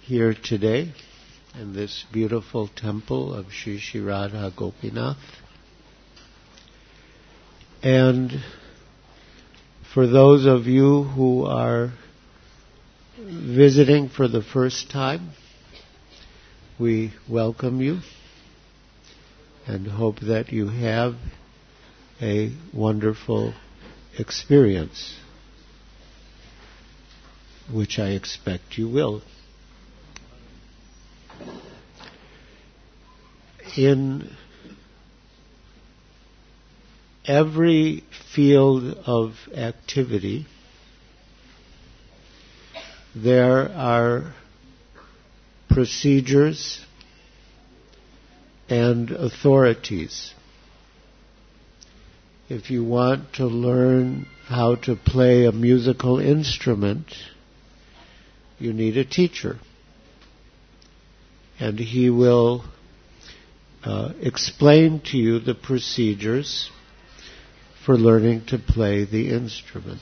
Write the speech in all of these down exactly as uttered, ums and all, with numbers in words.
here today in this beautiful temple of Sri Sri Radha Gopinath. And for those of you who are visiting for the first time, we welcome you and hope that you have a wonderful experience, which I expect you will. In every field of activity, there are procedures and authorities. If you want to learn how to play a musical instrument, you need a teacher. And he will uh, explain to you the procedures for learning to play the instrument.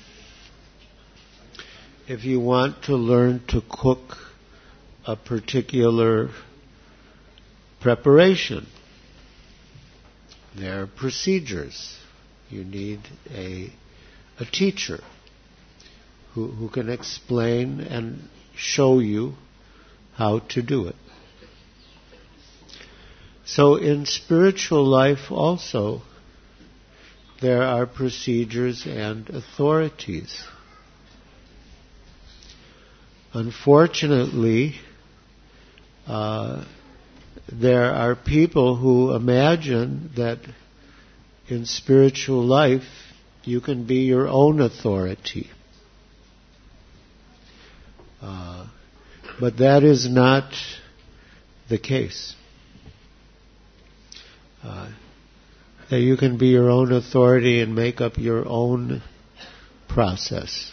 If you want to learn to cook a particular preparation, there are procedures. You need a, a teacher who, who can explain and show you how to do it. So in spiritual life also, there are procedures and authorities. Unfortunately, uh, there are people who imagine that in spiritual life you can be your own authority. Uh, but that is not the case. Uh, that you can be your own authority and make up your own process.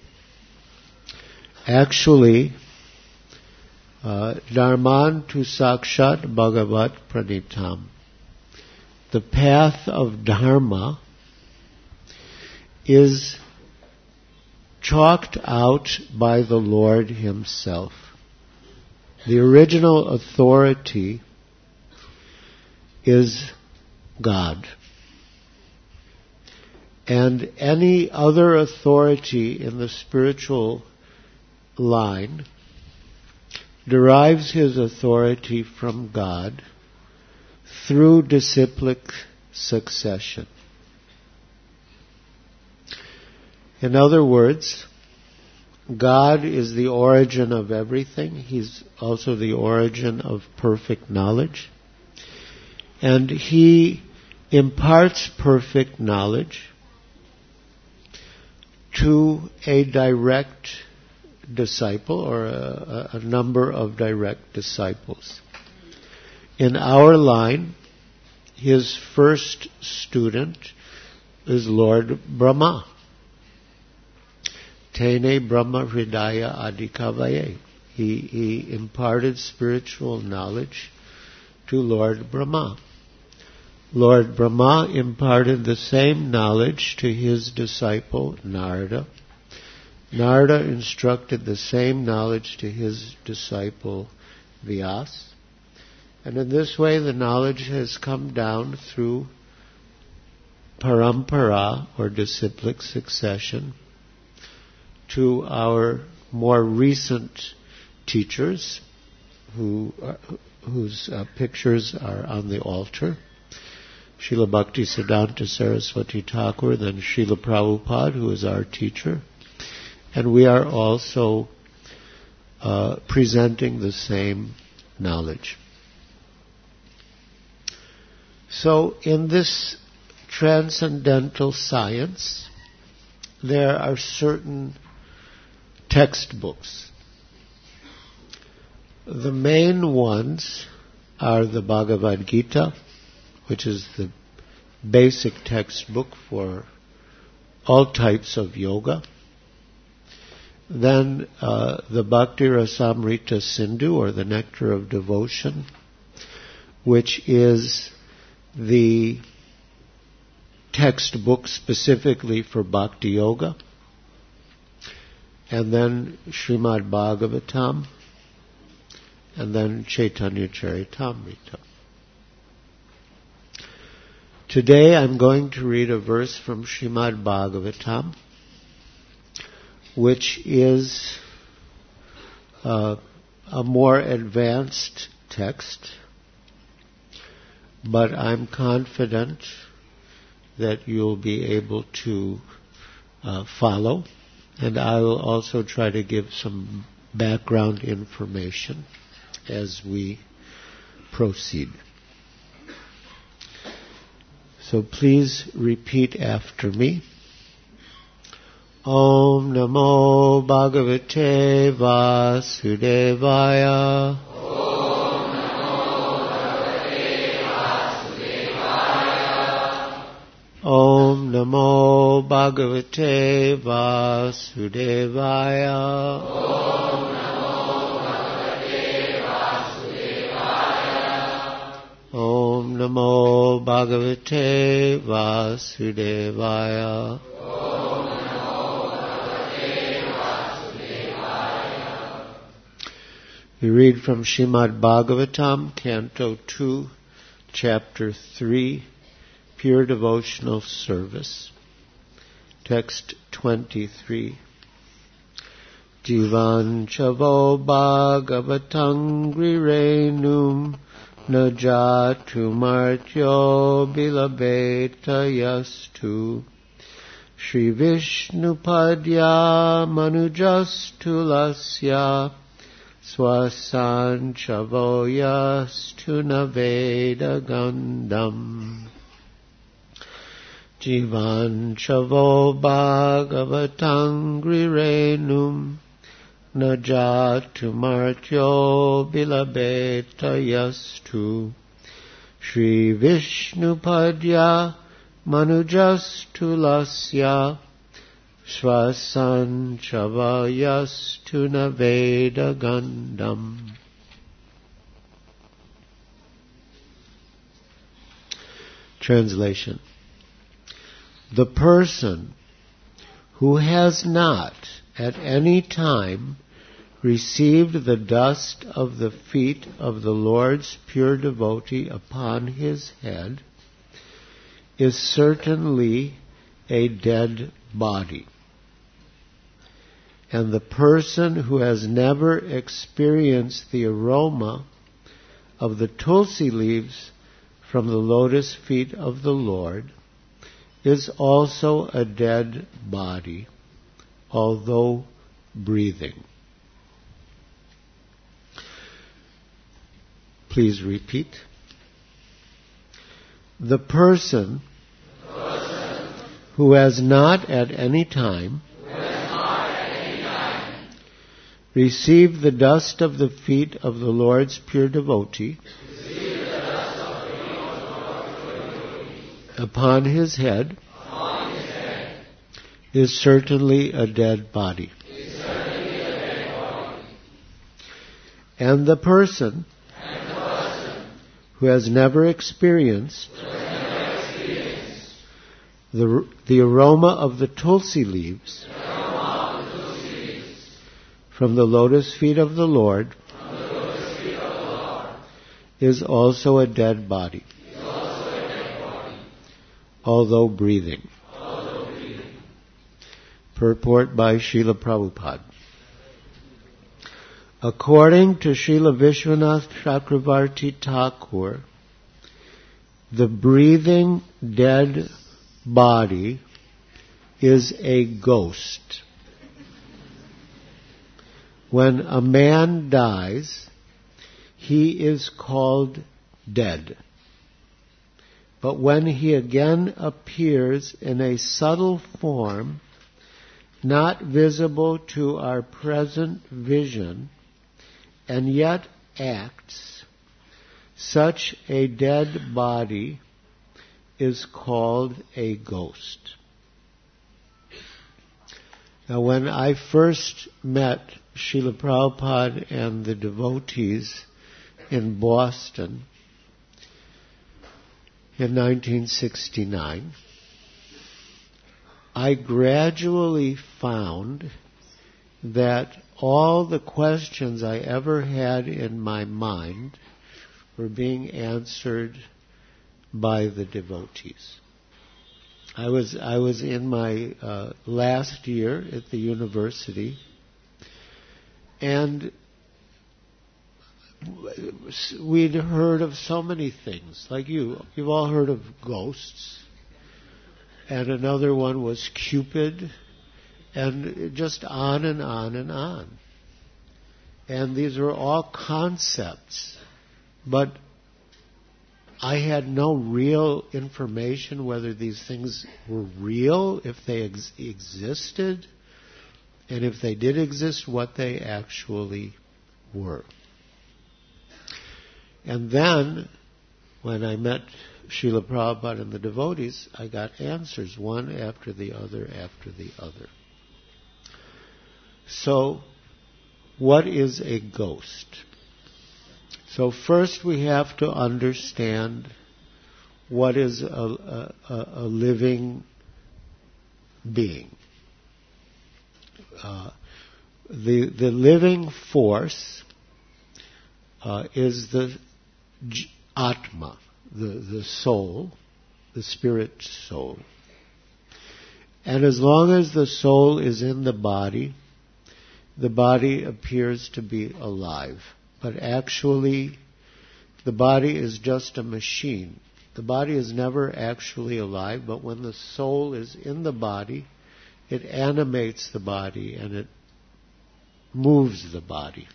Actually, uh, Dharman tu sakshat bhagavat pranitam. The path of Dharma is chalked out by the Lord Himself. The original authority is God. And any other authority in the spiritual line derives his authority from God through disciplic succession. In other words, God is the origin of everything. He's also the origin of perfect knowledge. And He imparts perfect knowledge to a direct disciple or a, a number of direct disciples. In our line, His first student is Lord Brahma. Tene Brahma Hridaya Adikavaye. He, he imparted spiritual knowledge to Lord Brahma. Lord Brahma imparted the same knowledge to his disciple Narada. Narada instructed the same knowledge to his disciple Vyas. And in this way the knowledge has come down through parampara or disciplic succession to our more recent teachers who are, whose uh, pictures are on the altar. Srila Bhaktisiddhanta Saraswati Thakur, then Srila Prabhupada, who is our teacher. And we are also uh, presenting the same knowledge. So in this transcendental science, there are certain textbooks. The main ones are the Bhagavad Gita, which is the basic textbook for all types of yoga. Then uh, the Bhakti Rasamrita Sindhu, or the Nectar of Devotion, which is the textbook specifically for Bhakti Yoga. And then Srimad Bhagavatam, and then Chaitanya Charitamrita. Today I'm going to read a verse from Srimad Bhagavatam, which is uh, a more advanced text, but I'm confident that you'll be able to uh, follow, and I will also try to give some background information as we proceed. So please repeat after me. Om Namo Bhagavate Vasudevaya. Om Namo Bhagavate Vasudevaya. Om Namo Bhagavate Vasudevaya. Om Namo Bhagavate Vasudevaya. Om Namo Bhagavate Vasudevaya. We read from Srimad Bhagavatam, Canto two, Chapter three, Pure Devotional Service. Text twenty-three. Jivan chavo bhagavatang grirenum najatu martyo bilabeta yastu Shri Vishnu padya manujastu lasya Swasanchavoyastu naveda gandam. Jivanchavo bhagavatang grirenum najatu martyo bilabeta yastu Shri Vishnu padya manujastu lasya Swasan Chavayastu Naveda Gandam. Translation. The person who has not at any time received the dust of the feet of the Lord's pure devotee upon his head is certainly a dead body. And the person who has never experienced the aroma of the tulsi leaves from the lotus feet of the Lord is also a dead body, although breathing. Please repeat. The person, the person who has not at any time receive the dust of the feet of the Lord's pure devotee upon his head is certainly a dead body. And the person who has never experienced the, the aroma of the tulsi leaves from the lotus feet of the Lord, feet of the Lord is also a dead body, also a dead body although breathing. although breathing. Purport by Srila Prabhupada. According to Srila Vishwanath Chakravarti Thakur, the breathing dead body is a ghost. When a man dies, he is called dead. But when he again appears in a subtle form, not visible to our present vision, and yet acts, such a dead body is called a ghost. Now, when I first met Srila Prabhupada and the devotees in Boston in nineteen sixty-nine, I gradually found that all the questions I ever had in my mind were being answered by the devotees. I was I was in my uh, last year at the university, and we'd heard of so many things. Like you, you've all heard of ghosts, and another one was Cupid, and just on and on and on. And these were all concepts, but I had no real information whether these things were real, if they ex- existed, and if they did exist, what they actually were. And then, when I met Srila Prabhupada and the devotees, I got answers, one after the other after the other. So, what is a ghost? So first we have to understand what is a, a, a living being. Uh, the the living force uh, is the j- Atma, the, the soul, the spirit soul. And as long as the soul is in the body, the body appears to be alive. But actually, the body is just a machine. The body is never actually alive, but when the soul is in the body, it animates the body and it moves the body.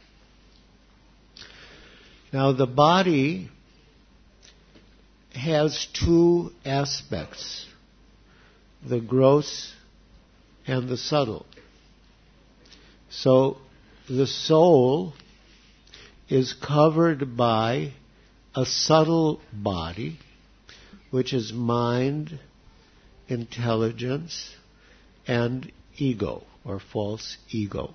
Now, the body has two aspects, the gross and the subtle. So, the soul is covered by a subtle body, which is mind, intelligence, and ego, or false ego.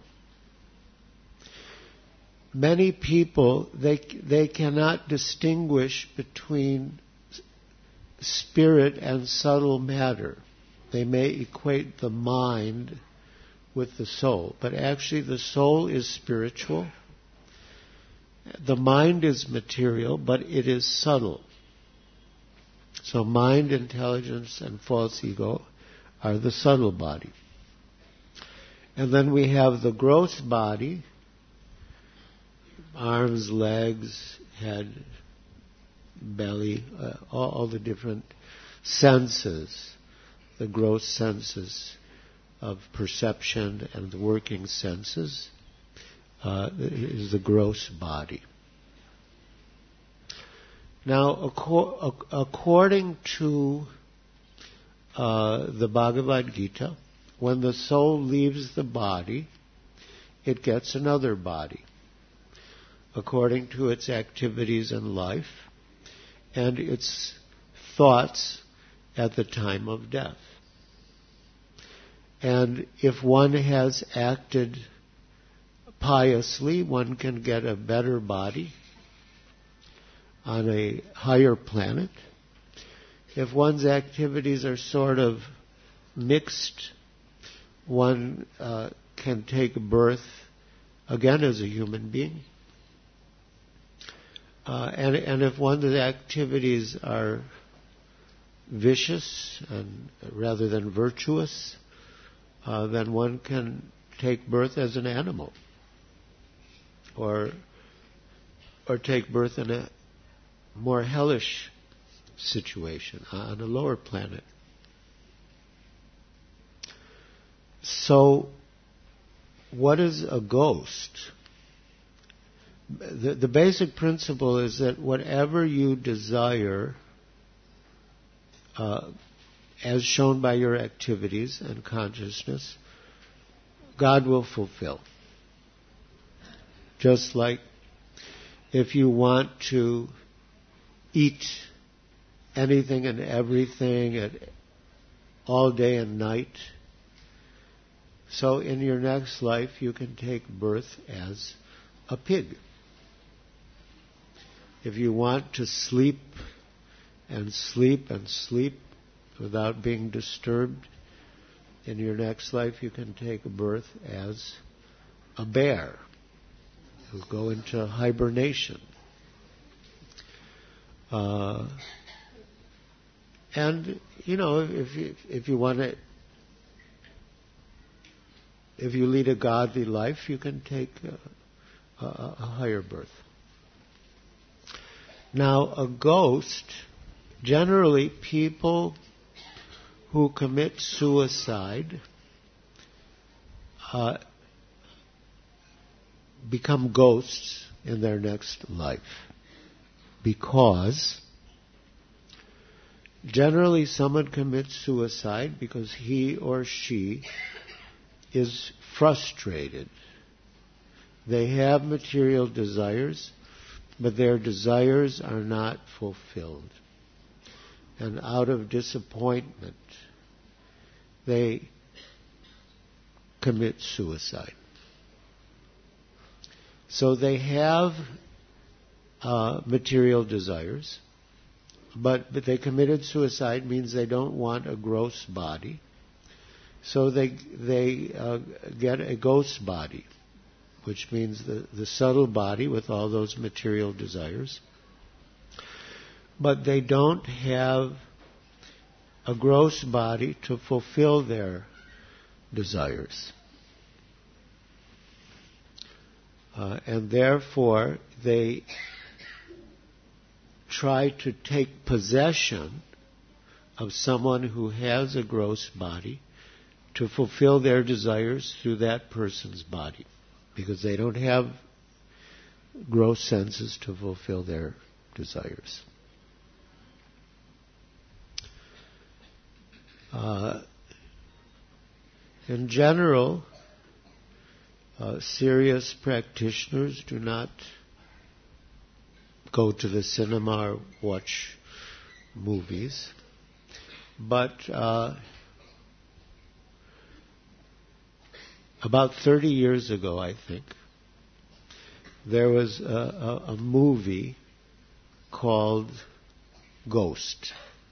Many people, they they cannot distinguish between spirit and subtle matter. They may equate the mind with the soul, but actually the soul is spiritual. The mind is material, but it is subtle. So mind, intelligence, and false ego are the subtle body. And then we have the gross body, arms, legs, head, belly, uh, all, all the different senses, the gross senses of perception and the working senses. Uh, is the gross body. Now, acco- according to uh, the Bhagavad Gita, when the soul leaves the body, it gets another body, according to its activities in life and its thoughts at the time of death. And if one has acted piously, one can get a better body on a higher planet. If one's activities are sort of mixed, one uh, can take birth again as a human being. Uh, and, and if one's activities are vicious and rather than virtuous, uh, then one can take birth as an animal. Or, or take birth in a more hellish situation on a lower planet. So, what is a ghost? The, the basic principle is that whatever you desire, uh, as shown by your activities and consciousness, God will fulfill. Just like if you want to eat anything and everything at all day and night, so in your next life you can take birth as a pig. If you want to sleep and sleep and sleep without being disturbed, in your next life you can take birth as a bear. You'll go into hibernation. Uh, and, you know, if you, if you want to, if you lead a godly life, you can take a, a, a higher birth. Now, a ghost, generally people who commit suicide uh, become ghosts in their next life, because generally someone commits suicide because he or she is frustrated. They have material desires, but their desires are not fulfilled. And out of disappointment, they commit suicide. So they have uh, material desires, but, but they committed suicide means they don't want a gross body. So they they uh, get a ghost body, which means the, the subtle body with all those material desires. But they don't have a gross body to fulfill their desires. Uh, and therefore, they try to take possession of someone who has a gross body to fulfill their desires through that person's body, because they don't have gross senses to fulfill their desires. Uh, in general, uh, serious practitioners do not go to the cinema or watch movies, but uh, about thirty years ago, I think, there was a, a, a movie called Ghost.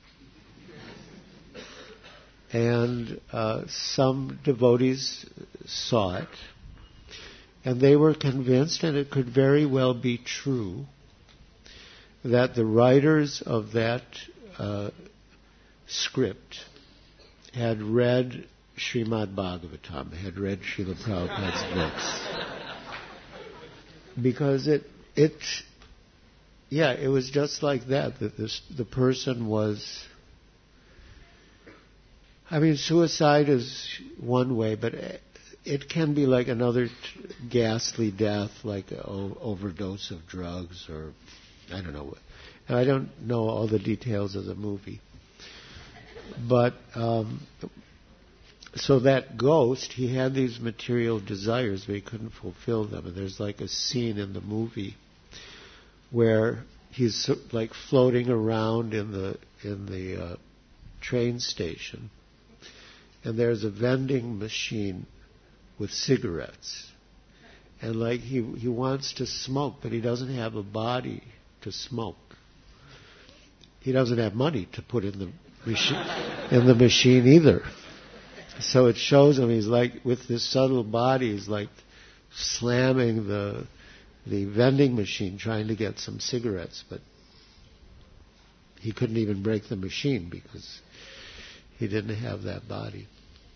And uh, some devotees saw it, and they were convinced, and it could very well be true, that the writers of that uh, script had read Srimad Bhagavatam, had read Srila Prabhupada's books. Because it, it, yeah, it was just like that, that this, the person was, I mean, suicide is one way, but it can be like another t- ghastly death, like an o- overdose of drugs, or I don't know. And I don't know all the details of the movie. But, um, so that ghost, he had these material desires, but he couldn't fulfill them. And there's like a scene in the movie where he's like floating around in the in the uh, train station, and there's a vending machine with cigarettes, and like he he wants to smoke, but he doesn't have a body to smoke. He doesn't have money to put in the machine in the machine either. So it shows him he's like, with this subtle body, he's like slamming the the vending machine trying to get some cigarettes, but he couldn't even break the machine because he didn't have that body.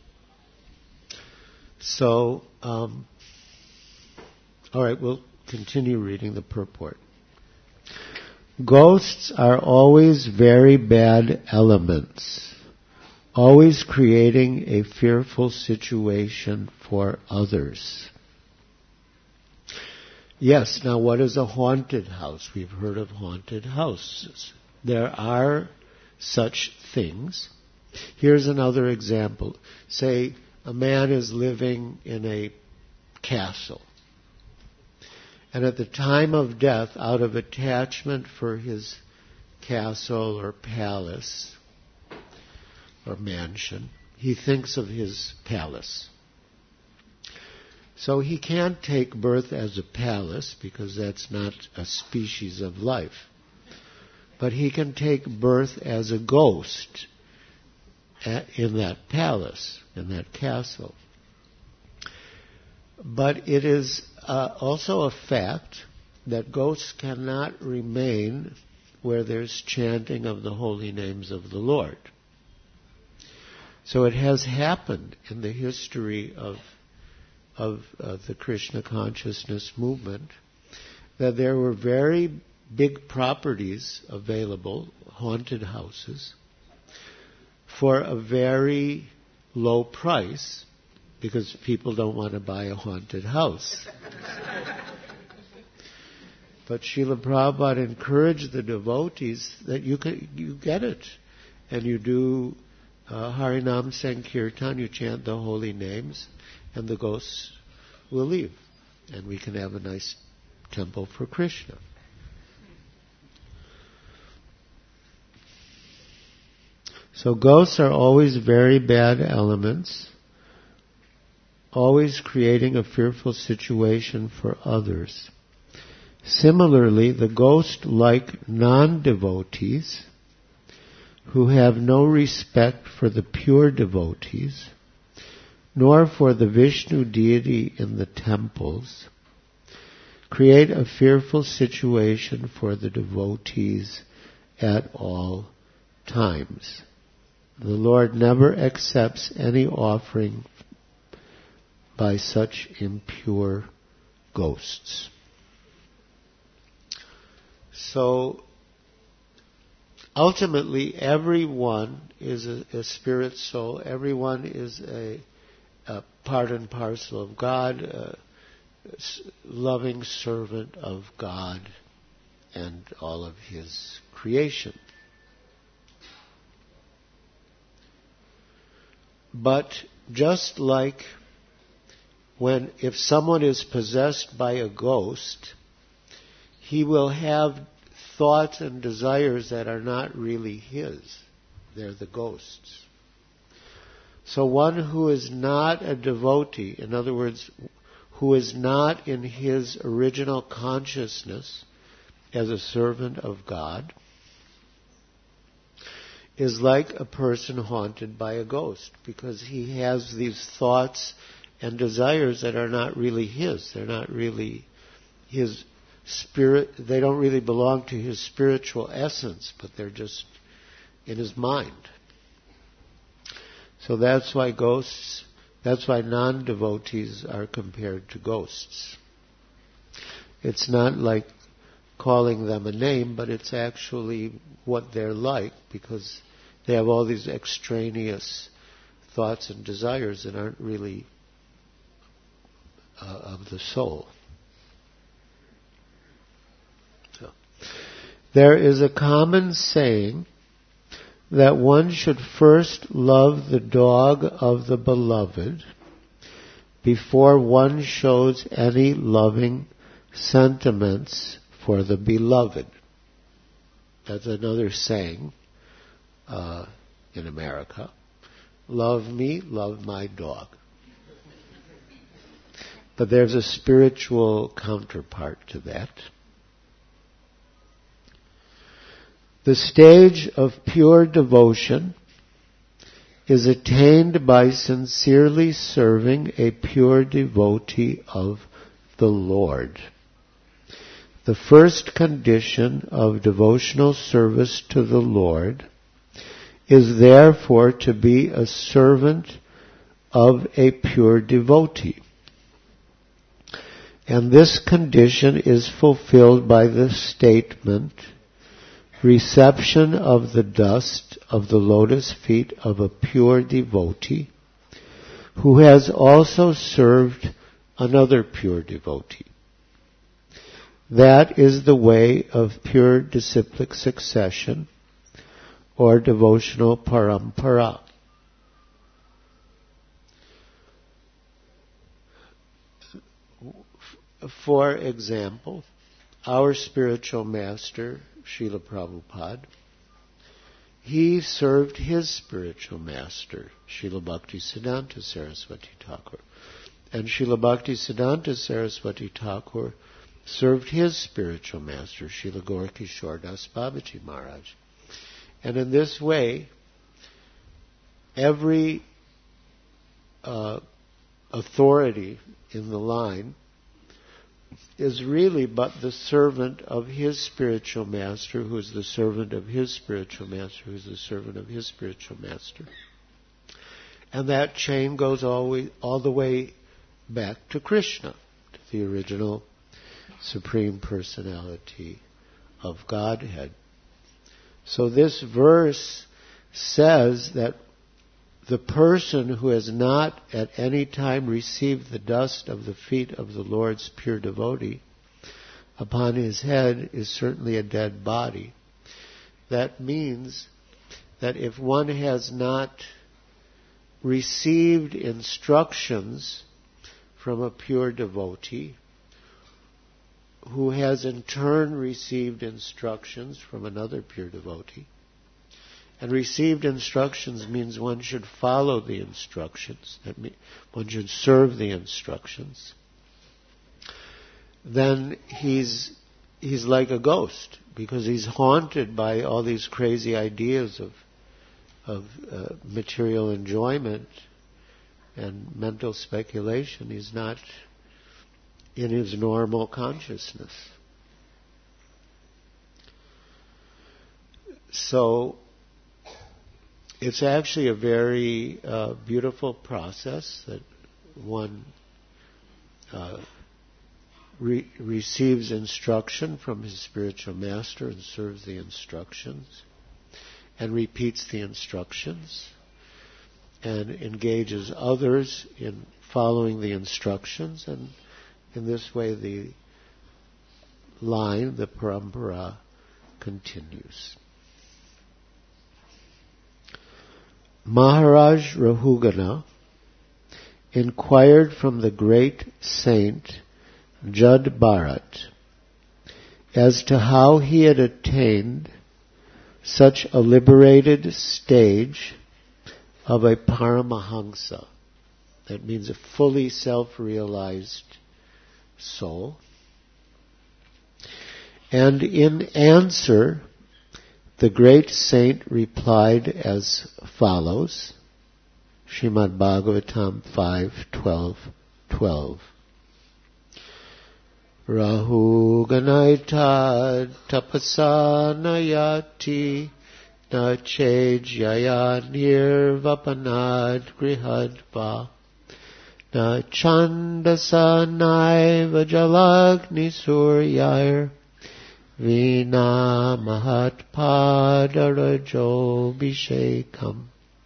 So, um, all right, we'll continue reading the purport. Ghosts are always very bad elements, always creating a fearful situation for others. Yes, now what is a haunted house? We've heard of haunted houses. There are such things. Here's another example. Say a man is living in a castle, and at the time of death, out of attachment for his castle or palace or mansion, he thinks of his palace. So he can't take birth as a palace because that's not a species of life. But he can take birth as a ghost in that palace, in that castle. But it is uh, also a fact that ghosts cannot remain where there's chanting of the holy names of the Lord. So it has happened in the history of of uh, the Krishna consciousness movement that there were very big properties available, haunted houses, for a very low price, because people don't want to buy a haunted house. But Srila Prabhupada encouraged the devotees that you can, you get it, and you do uh, Harinam Sankirtan, you chant the holy names, and the ghosts will leave, and we can have a nice temple for Krishna. So ghosts are always very bad elements, always creating a fearful situation for others. Similarly, the ghost-like non-devotees who have no respect for the pure devotees, nor for the Vishnu deity in the temples, create a fearful situation for the devotees at all times. The Lord never accepts any offering by such impure ghosts. So, ultimately, everyone is a, a spirit soul. Everyone is a, a part and parcel of God, a loving servant of God and all of His creation. But just like when, if someone is possessed by a ghost, he will have thoughts and desires that are not really his. They're the ghost's. So one who is not a devotee, in other words, who is not in his original consciousness as a servant of God, is like a person haunted by a ghost, because he has these thoughts and desires that are not really his. They're not really his spirit. They don't really belong to his spiritual essence, but they're just in his mind. So that's why ghosts, that's why non-devotees are compared to ghosts. It's not like calling them a name, but it's actually what they're like, because they have all these extraneous thoughts and desires that aren't really uh, of the soul. So, there is a common saying that one should first love the dog of the beloved before one shows any loving sentiments for the beloved. That's another saying uh, in America. Love me, love my dog. But there's a spiritual counterpart to that. The stage of pure devotion is attained by sincerely serving a pure devotee of the Lord. The first condition of devotional service to the Lord is therefore to be a servant of a pure devotee. And this condition is fulfilled by the statement, reception of the dust of the lotus feet of a pure devotee who has also served another pure devotee. That is the way of pure disciplic succession or devotional parampara. For example, our spiritual master, Srila Prabhupada, he served his spiritual master, Srila Bhaktisiddhanta Saraswati Thakur. And Srila Bhaktisiddhanta Saraswati Thakur served his spiritual master, Srila Gaurkishore Das Babaji Maharaj. And in this way, every uh, authority in the line is really but the servant of his spiritual master, who is the servant of his spiritual master, who is the servant of his spiritual master. And that chain goes all, all the way back to Krishna, to the original Supreme Personality of Godhead. So this verse says that the person who has not at any time received the dust of the feet of the Lord's pure devotee upon his head is certainly a dead body. That means that if one has not received instructions from a pure devotee, who has in turn received instructions from another pure devotee, and received instructions means one should follow the instructions, that means one should serve the instructions, then he's he's like a ghost, because he's haunted by all these crazy ideas of of uh, material enjoyment and mental speculation. He's not in his normal consciousness. So it's actually a very uh, beautiful process that one uh, re- receives instruction from his spiritual master and serves the instructions and repeats the instructions and engages others in following the instructions, and in this way the line, the parampara, continues. Maharaj Rahugana inquired from the great saint Jad Bharat as to how he had attained such a liberated stage of a Paramahamsa. That means a fully self-realized soul. And in answer, the great saint replied as follows, Srimad Bhagavatam five twelve twelve. Rahu Ganaita Tapasa Nayati Na Chejaya Nirvapanad Grihadva Na Chandasa Naiva Jalagni Suryair Vina Mahatpadarajo Bhishekam.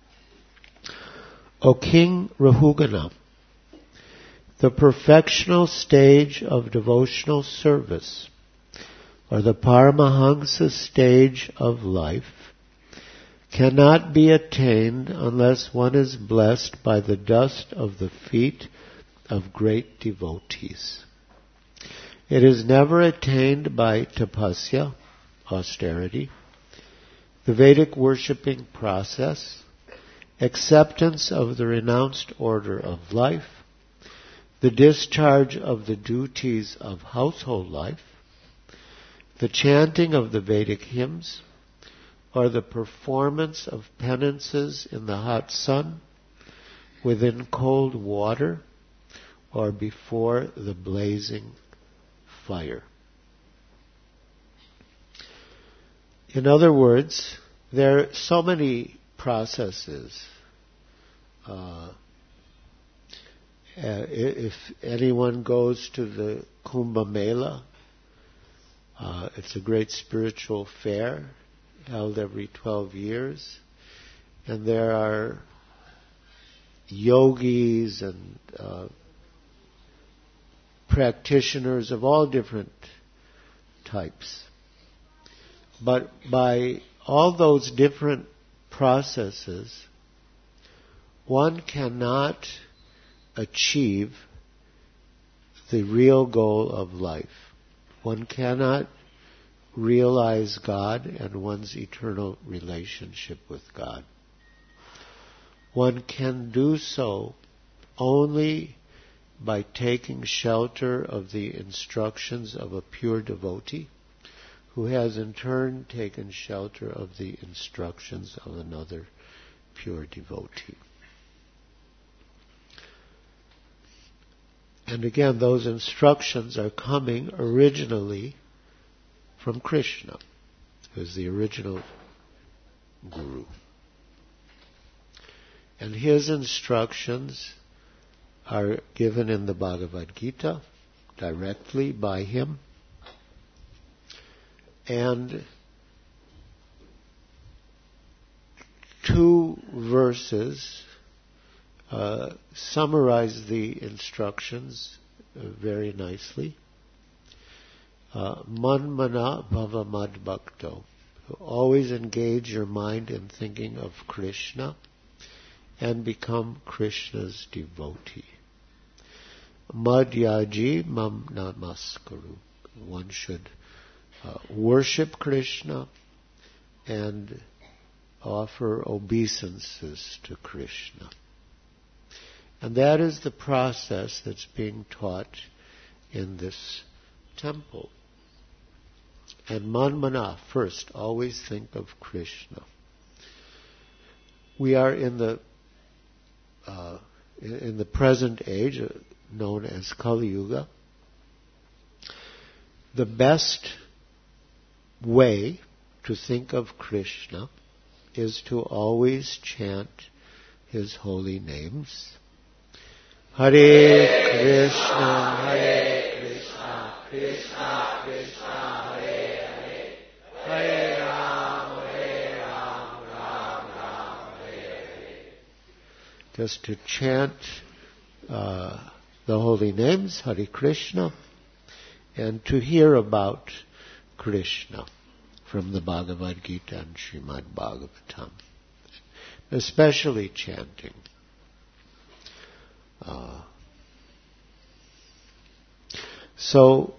O King Rahugana, the perfectional stage of devotional service, or the Paramahamsa stage of life, cannot be attained unless one is blessed by the dust of the feet of great devotees. It is never attained by tapasya, austerity, the Vedic worshipping process, acceptance of the renounced order of life, the discharge of the duties of household life, the chanting of the Vedic hymns, or the performance of penances in the hot sun, within cold water, or before the blazing fire. In other words, there are so many processes. Uh, Uh, if anyone goes to the Kumbh Mela, uh, it's a great spiritual fair held every twelve years, and there are yogis and uh, practitioners of all different types. But by all those different processes, one cannot achieve the real goal of life. One cannot realize God and one's eternal relationship with God. One can do so only by taking shelter of the instructions of a pure devotee, who has in turn taken shelter of the instructions of another pure devotee. And again, those instructions are coming originally from Krishna, who is the original guru. And his instructions are given in the Bhagavad Gita directly by him. And two verses uh, summarize the instructions uh, very nicely. Uh, Manmana bhava mad bhakto. Always engage your mind in thinking of Krishna and become Krishna's devotee. Madhyaji mam namaskaru. One should uh, worship Krishna and offer obeisances to Krishna. And that is the process that's being taught in this temple. And manmana, first, always think of Krishna. We are in the uh, in the present age, uh, known as Kali Yuga. The best way to think of Krishna is to always chant his holy names. Hare Krishna, Hare Krishna, Krishna Krishna, Hare Hare, Hare Ram, Hare Ram, Ram Ram, Hare Hare. Just to chant uh, the holy names, Hare Krishna, and to hear about Krishna from the Bhagavad Gita and Srimad Bhagavatam, especially chanting. Uh, so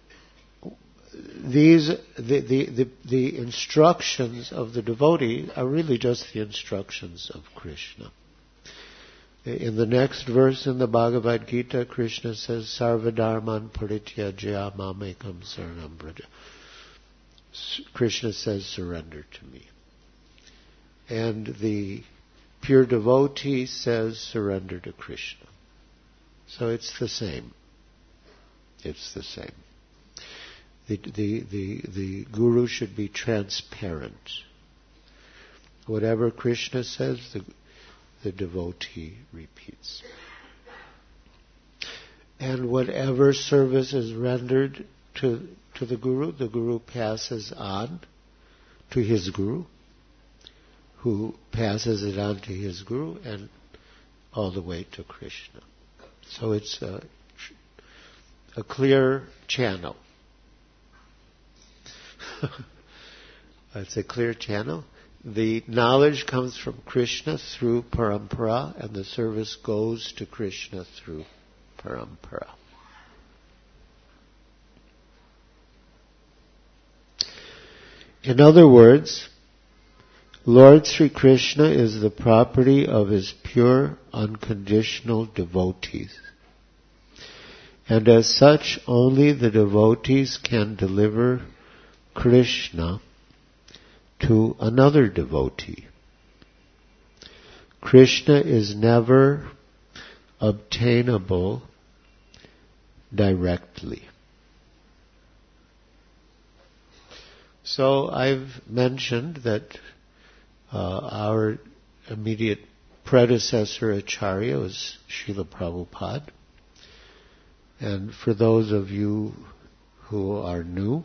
these the, the the the instructions of the devotee are really just the instructions of Krishna. In the next verse in the Bhagavad Gita, Krishna says, Sarvadharman parityajya mamekam saranam braja. Krishna says, surrender to me. And the pure devotee says, surrender to Krishna. So it's the same. It's the same. The, the, the, the guru should be transparent. Whatever Krishna says, the, the devotee repeats. And whatever service is rendered to, to the guru, the guru passes on to his guru, who passes it on to his guru, and all the way to Krishna. So it's a, a clear channel. It's a clear channel. The knowledge comes from Krishna through parampara, and the service goes to Krishna through parampara. In other words, Lord Sri Krishna is the property of his pure, unconditional devotees. And as such, only the devotees can deliver Krishna to another devotee. Krishna is never obtainable directly. So I've mentioned that uh, our immediate predecessor Acharya was Srila Prabhupada. And for those of you who are new,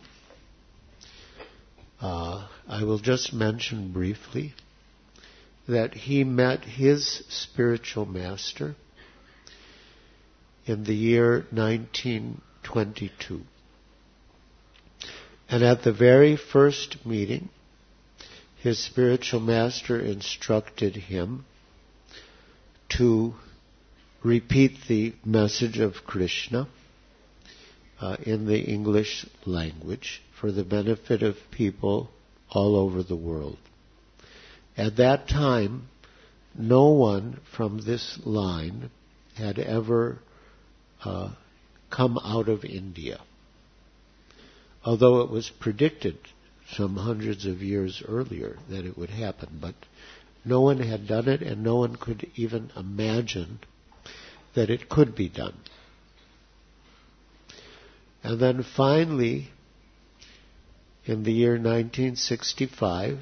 uh, I will just mention briefly that he met his spiritual master in the year nineteen twenty-two. And at the very first meeting, his spiritual master instructed him to repeat the message of Krishna uh, in the English language for the benefit of people all over the world. At that time, no one from this line had ever uh, come out of India, although it was predicted some hundreds of years earlier that it would happen. But no one had done it, and no one could even imagine that it could be done. And then finally, in the year nineteen sixty-five,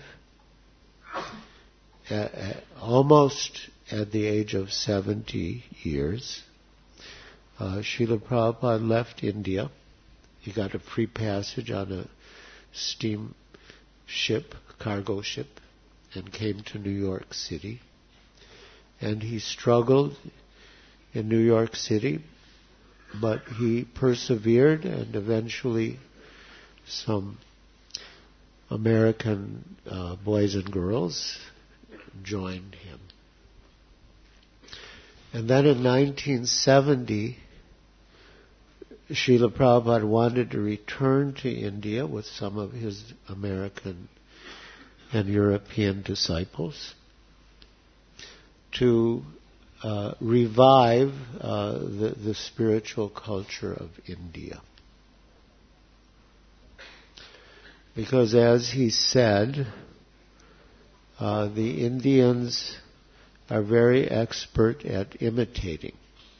uh, uh, almost at the age of seventy years, uh, Srila Prabhupada left India. He got a free passage on a steam ship, a cargo ship, and came to New York City. And he struggled in New York City, but he persevered, and eventually some American uh, boys and girls joined him. And then in nineteen seventy, Srila Prabhupada wanted to return to India with some of his American and European disciples to uh, revive uh, the, the spiritual culture of India. Because as he said, uh, the Indians are very expert at imitating.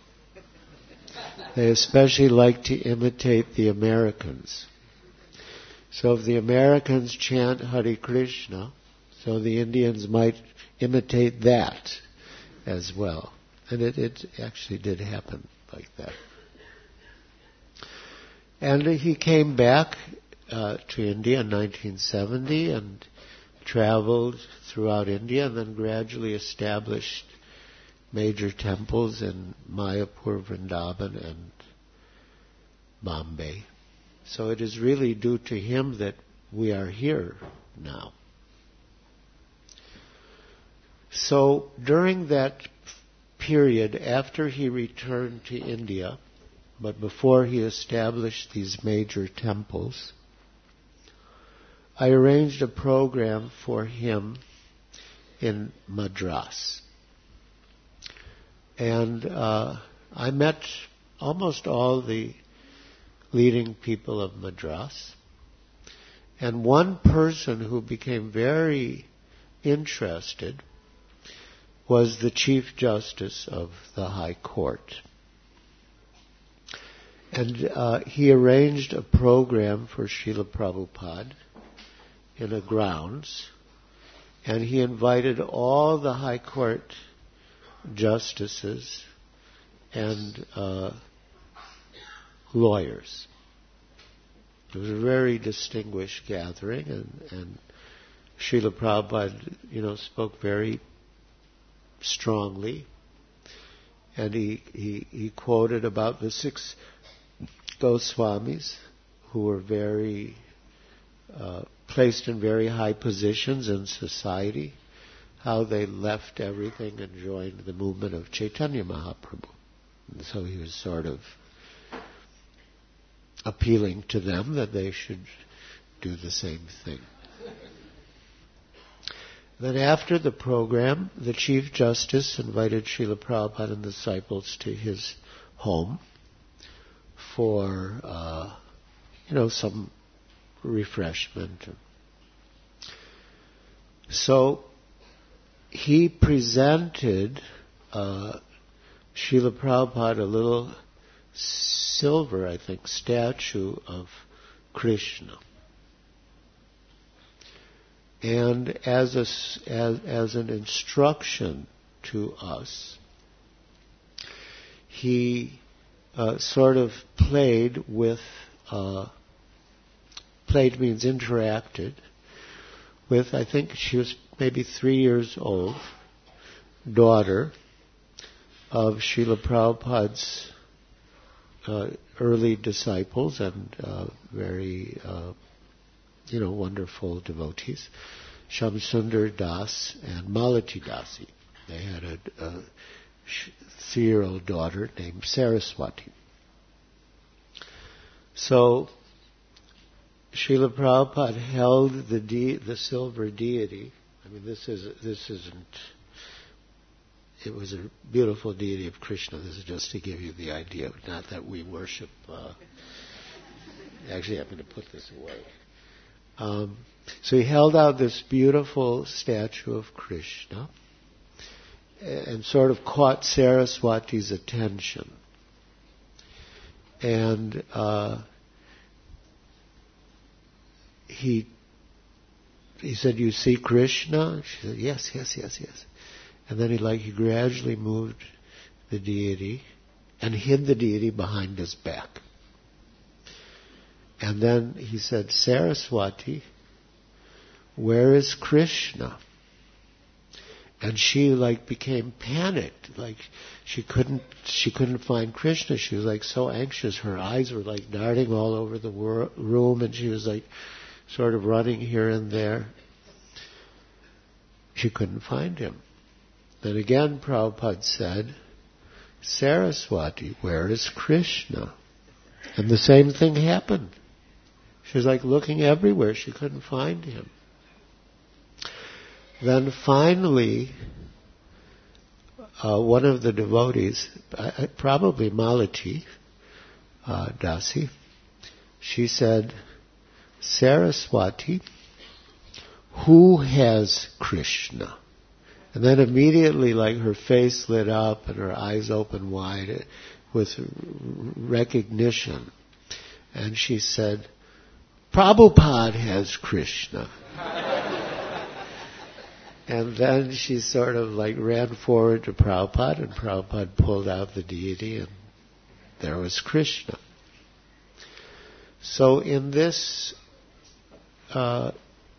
They especially like to imitate the Americans. So if the Americans chant Hare Krishna, so the Indians might imitate that as well. And it, it actually did happen like that. And he came back uh, to India in nineteen seventy and traveled throughout India, and then gradually established major temples in Mayapur, Vrindavan, and Bombay. So it is really due to him that we are here now. So during that period, after he returned to India, but before he established these major temples, I arranged a program for him in Madras. And uh, I met almost all the leading people of Madras. And one person who became very interested was the Chief Justice of the High Court. And uh, he arranged a program for Srila Prabhupada in a grounds, and he invited all the High Court justices and uh, lawyers. It was a very distinguished gathering, and, and Srila Prabhupada, you know, spoke very strongly, and he, he, he quoted about the six Goswamis who were very uh, placed in very high positions in society, how they left everything and joined the movement of Chaitanya Mahaprabhu. And so he was sort of appealing to them that they should do the same thing. Then after the program, the Chief Justice invited Srila Prabhupada and the disciples to his home for, uh, you know, some refreshment. So he presented uh, Srila Prabhupada a little silver, I think, statue of Krishna. And as a, as, as an instruction to us, he uh, sort of played with, uh, played means interacted with, I think she was maybe three years old, daughter of Srila Prabhupada's uh, early disciples and uh, very uh, you know, wonderful devotees, Shamsundar Das and Malati Dasi. They had a, a three-year-old daughter named Saraswati. So Srila Prabhupada held the de- the silver deity. I mean, this is this isn't. It was a beautiful deity of Krishna. This is just to give you the idea, not that we worship. Uh, actually, I'm going to put this away. Um, so he held out this beautiful statue of Krishna and sort of caught Saraswati's attention. And uh, he he said, "You see Krishna?" She said, "Yes, yes, yes, yes." And then he like he gradually moved the deity and hid the deity behind his back. And then he said, "Saraswati, where is Krishna?" And she like became panicked, like she couldn't she couldn't find Krishna. She was like so anxious. Her eyes were like darting all over the wor- room, and she was like sort of running here and there. She couldn't find him. Then again, Prabhupada said, "Saraswati, where is Krishna?" And the same thing happened. She was like looking everywhere. She couldn't find him. Then finally, uh, one of the devotees, uh, probably Malati uh, Dasi, she said, "Saraswati, who has Krishna?" And then immediately, like, her face lit up and her eyes opened wide with recognition. And she said, "Prabhupada has Krishna." And then she sort of like ran forward to Prabhupada, and Prabhupada pulled out the deity, and there was Krishna. So in this uh,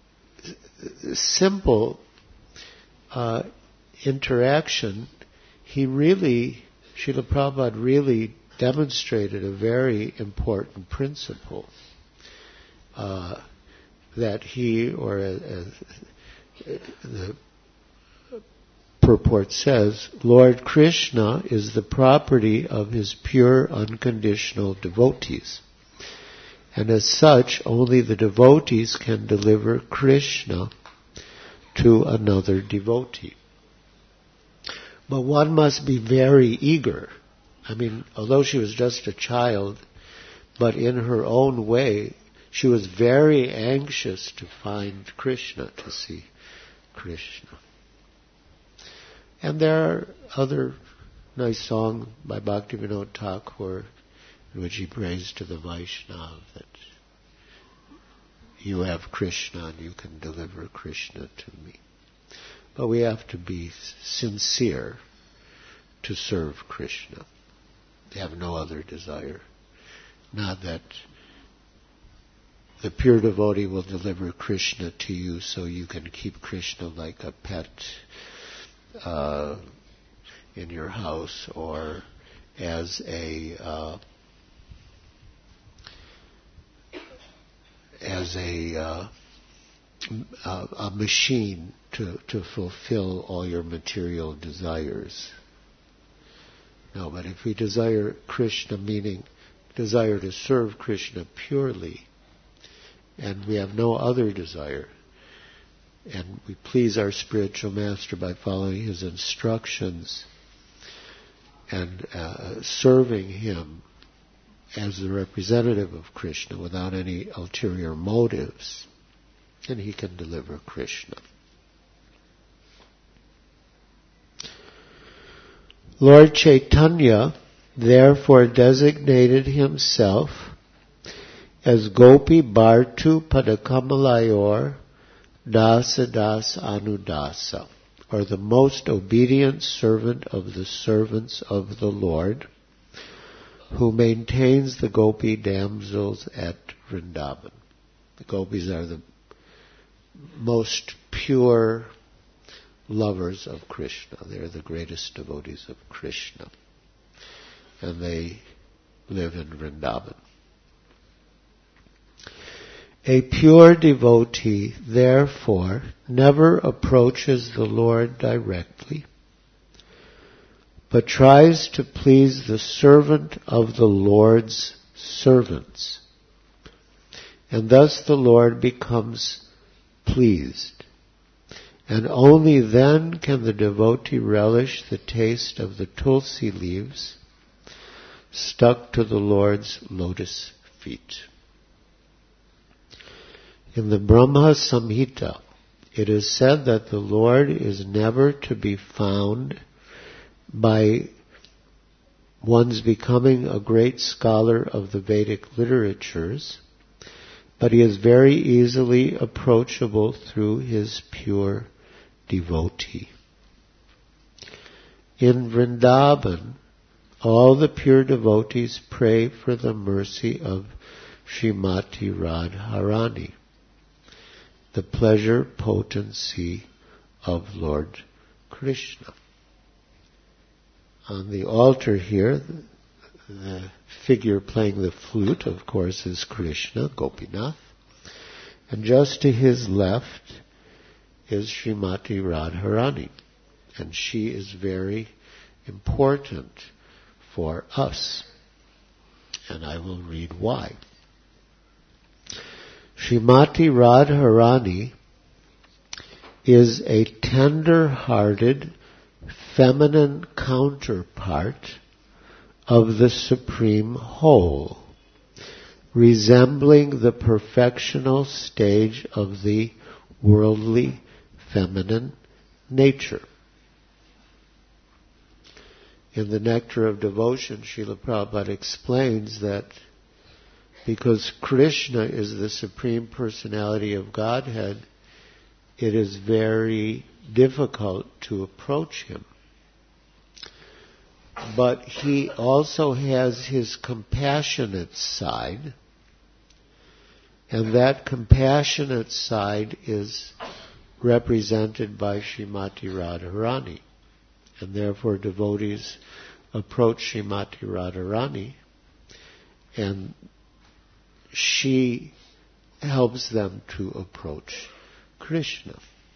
simple uh, interaction, he really, Srila Prabhupada really demonstrated a very important principle uh, that he, or a, a, the purport says, Lord Krishna is the property of his pure, unconditional devotees. And as such, only the devotees can deliver Krishna to another devotee. But one must be very eager. I mean, although she was just a child, but in her own way, she was very anxious to find Krishna, to see Krishna. And there are other nice songs by Bhaktivinoda Thakur in which he prays to the Vaishnava that you have Krishna and you can deliver Krishna to me. But we have to be sincere to serve Krishna. We have no other desire. Not that the pure devotee will deliver Krishna to you so you can keep Krishna like a pet uh, in your house, or as a uh, as a uh, a, a machine to, to fulfill all your material desires. No, but if we desire Krishna, meaning desire to serve Krishna purely, and we have no other desire, and we please our spiritual master by following his instructions and uh, serving him as the representative of Krishna without any ulterior motives, and he can deliver Krishna. Lord Chaitanya therefore designated himself as Gopi Bhartu Padakamalayur Dasa Das Anudasa, or the most obedient servant of the servants of the Lord, who maintains the Gopi damsels at Vrindavan. The Gopis are the most pure lovers of Krishna. They are the greatest devotees of Krishna. And they live in Vrindavan. A pure devotee, therefore, never approaches the Lord directly, but tries to please the servant of the Lord's servants. And thus the Lord becomes pleased. And only then can the devotee relish the taste of the tulsi leaves stuck to the Lord's lotus feet. In the Brahma Samhita, it is said that the Lord is never to be found by one's becoming a great scholar of the Vedic literatures, but he is very easily approachable through his pure devotee. In Vrindavan, all the pure devotees pray for the mercy of Srimati Radharani, the pleasure potency of Lord Krishna. On the altar here, the figure playing the flute, of course, is Krishna, Gopinath. And just to his left is Srimati Radharani. And she is very important for us. And I will read why. Srimati Radharani is a tender-hearted, feminine counterpart of the Supreme Whole, resembling the perfectional stage of the worldly feminine nature. In the Nectar of Devotion, Srila Prabhupada explains that because Krishna is the Supreme Personality of Godhead, it is very difficult to approach him. But he also has his compassionate side, and that compassionate side is represented by Srimati Radharani. And therefore devotees approach Srimati Radharani, and she helps them to approach Krishna.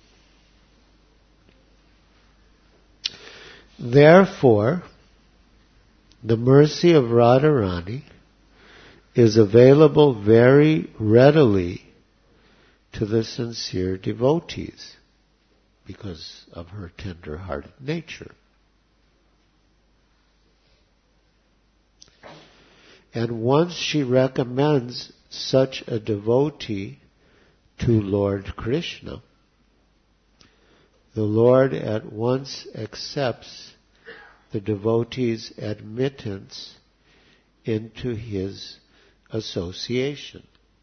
Therefore, the mercy of Radharani is available very readily to the sincere devotees because of her tender-hearted nature. And once she recommends such a devotee to Lord Krishna, the Lord at once accepts the devotee's admittance into his association.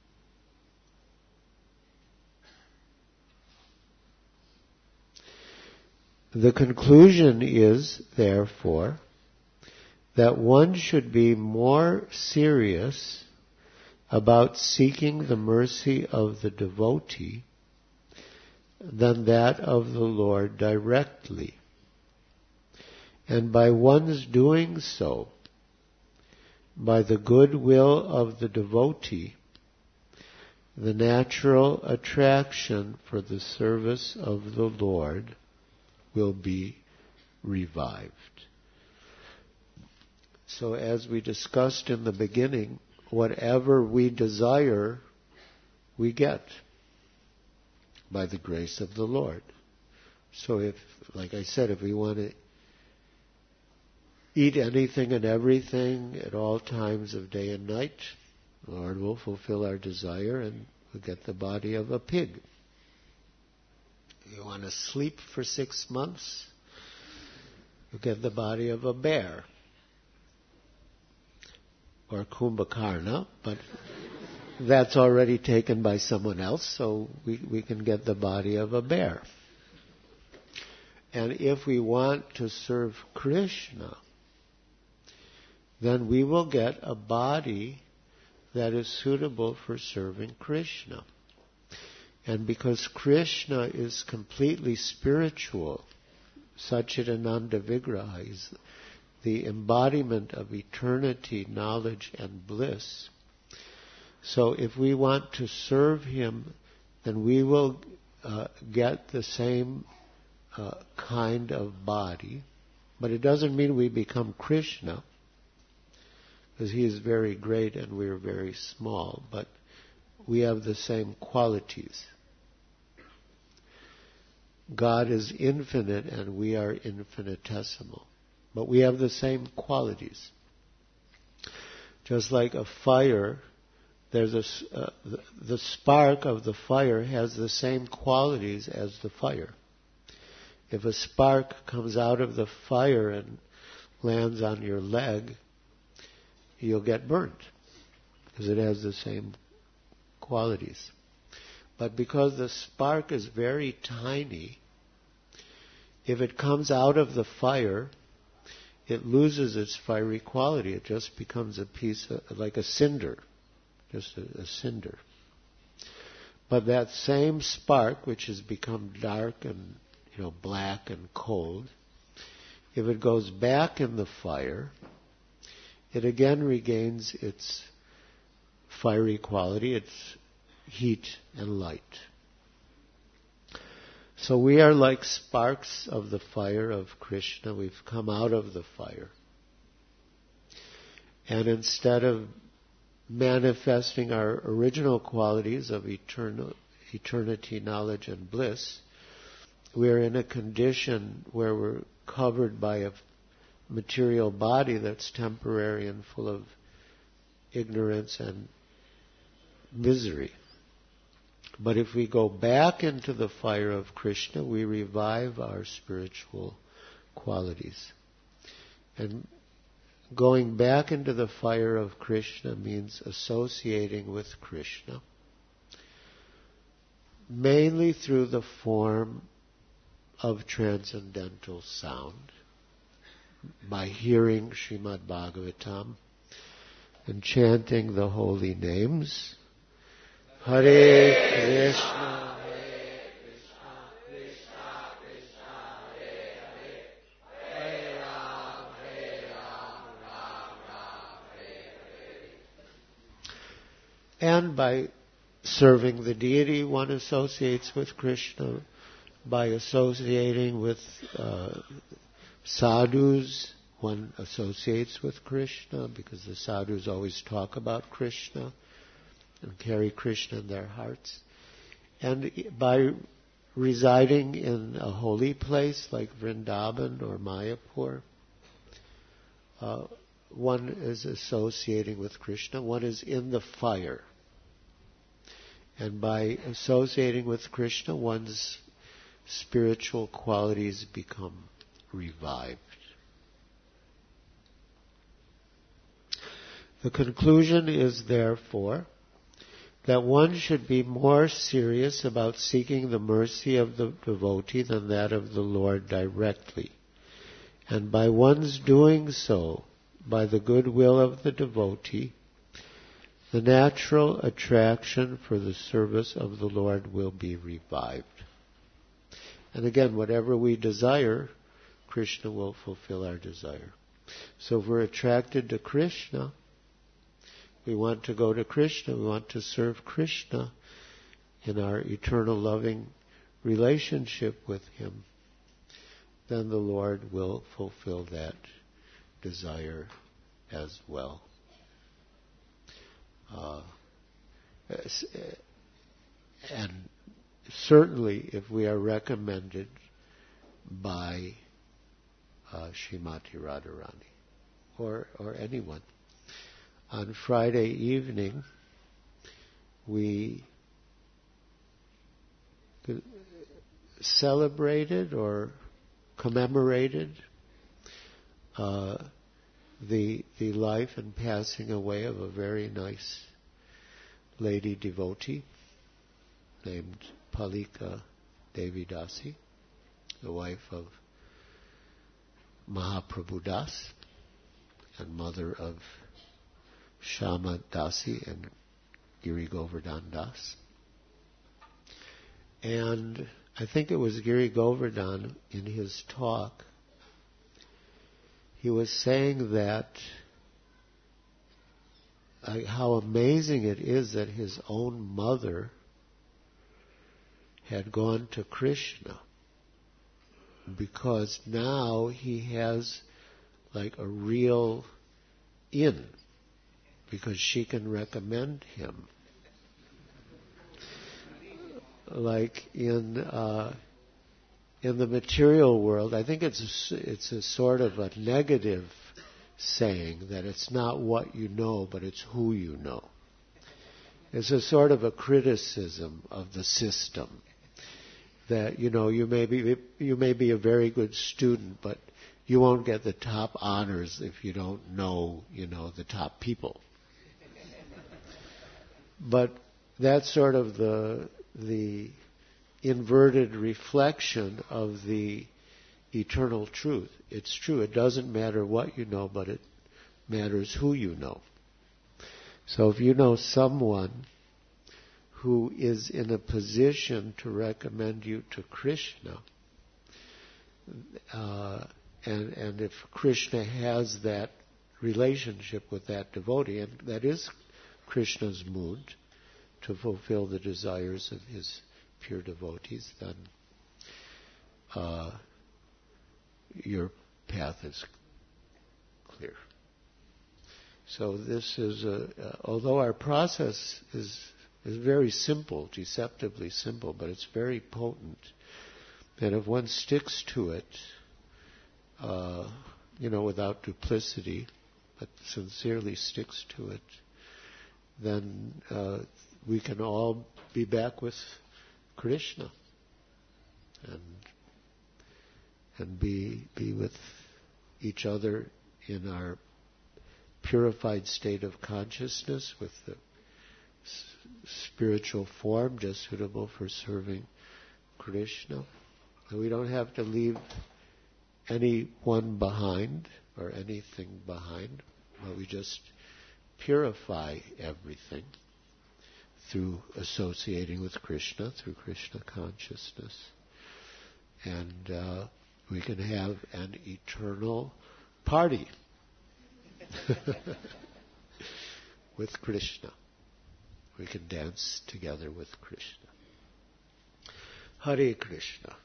The conclusion is, therefore, that one should be more serious about seeking the mercy of the devotee than that of the Lord directly. And by one's doing so, by the goodwill of the devotee, the natural attraction for the service of the Lord will be revived. So as we discussed in the beginning, whatever we desire, we get by the grace of the Lord. So if, like I said, if we want to eat anything and everything at all times of day and night, the Lord will fulfill our desire and we'll get the body of a pig. You want to sleep for six months, you get the body of a bear. Or Kumbhakarna, but that's already taken by someone else, so we, we can get the body of a bear. And if we want to serve Krishna, then we will get a body that is suitable for serving Krishna. And because Krishna is completely spiritual, Satchidananda Vigraha is the embodiment of eternity, knowledge, and bliss. So if we want to serve him, then we will uh, get the same uh, kind of body. But it doesn't mean we become Krishna, because he is very great and we're very small. But we have the same qualities. God is infinite and we are infinitesimal. But we have the same qualities. Just like a fire there's a, uh, the, the spark of the fire has the same qualities as the fire. If a spark comes out of the fire and lands on your leg, you'll get burnt because it has the same qualities. But because the spark is very tiny, if it comes out of the fire, it loses its fiery quality. It just becomes a piece of, like a cinder, just a, a cinder. But that same spark, which has become dark and, you know, black and cold, if it goes back in the fire, it again regains its fiery quality, its heat and light. So we are like sparks of the fire of Krishna. We've come out of the fire. And instead of manifesting our original qualities of eternal, eternity, knowledge, and bliss, we're in a condition where we're covered by a material body that's temporary and full of ignorance and misery. But if we go back into the fire of Krishna, we revive our spiritual qualities. And going back into the fire of Krishna means associating with Krishna, mainly through the form of transcendental sound, by hearing Srimad Bhagavatam and chanting the holy names. Hare Krishna, Hare Krishna, Krishna Krishna, Hare Hare, Hare Ram, Hare Ram, Ram Ram, Hare Hare. And by serving the deity, one associates with Krishna. By associating with uh, sadhus, one associates with Krishna, because the sadhus always talk about Krishna and carry Krishna in their hearts. And by residing in a holy place like Vrindavan or Mayapur, uh, one is associating with Krishna. One is in the fire. And by associating with Krishna, one's spiritual qualities become revived. The conclusion is, therefore, that one should be more serious about seeking the mercy of the devotee than that of the Lord directly. And by one's doing so, by the goodwill of the devotee, the natural attraction for the service of the Lord will be revived. And again, whatever we desire, Krishna will fulfill our desire. So if we're attracted to Krishna, we want to go to Krishna, we want to serve Krishna in our eternal loving relationship with Him, then the Lord will fulfill that desire as well. Uh, and certainly if we are recommended by uh, Srimati Radharani or, or anyone. On Friday evening, we celebrated or commemorated uh, the the life and passing away of a very nice lady devotee named Palika Devi Dasi, the wife of Mahaprabhu Das and mother of Shama Dasi and Giri Govardhan Das. And I think it was Giri Govardhan in his talk, he was saying that uh, how amazing it is that his own mother had gone to Krishna, because now he has like a real in, because she can recommend him. Like in uh, in the material world, I think it's a, it's a sort of a negative saying that it's not what you know, but it's who you know. It's a sort of a criticism of the system. That, you know, you may be you may be a very good student, but you won't get the top honors if you don't know, you know, the top people. But that's sort of the the inverted reflection of the eternal truth. It's true. It doesn't matter what you know, but it matters who you know. So if you know someone who is in a position to recommend you to Krishna, uh, and, and if Krishna has that relationship with that devotee, and that is Krishna's mood, to fulfill the desires of his pure devotees, then uh, your path is clear. So this is a, uh, although our process is is very simple, deceptively simple, but it's very potent. And if one sticks to it, uh, you know, without duplicity, but sincerely sticks to it, then uh, we can all be back with Krishna and and be be with each other in our purified state of consciousness with the s- spiritual form just suitable for serving Krishna. And we don't have to leave anyone behind or anything behind, but we just purify everything through associating with Krishna, through Krishna consciousness. And uh, we can have an eternal party with Krishna. We can dance together with Krishna. Hare Krishna.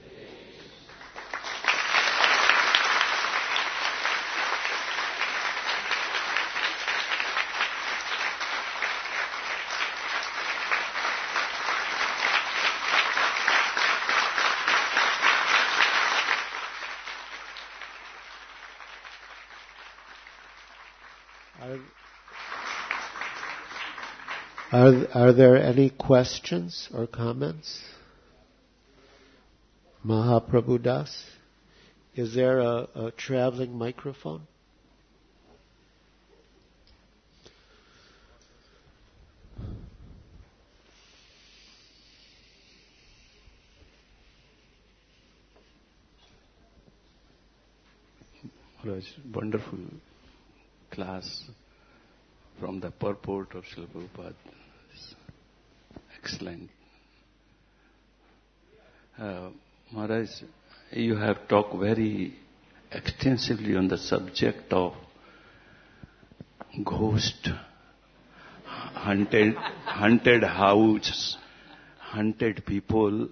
Are, are there any questions or comments? Mahaprabhu Das? Is there a, a traveling microphone? Maharaj, wonderful class from the purport of Srila Prabhupada. Excellent. Uh, Maharaj, you have talked very extensively on the subject of ghost, hunted, hunted house, hunted people,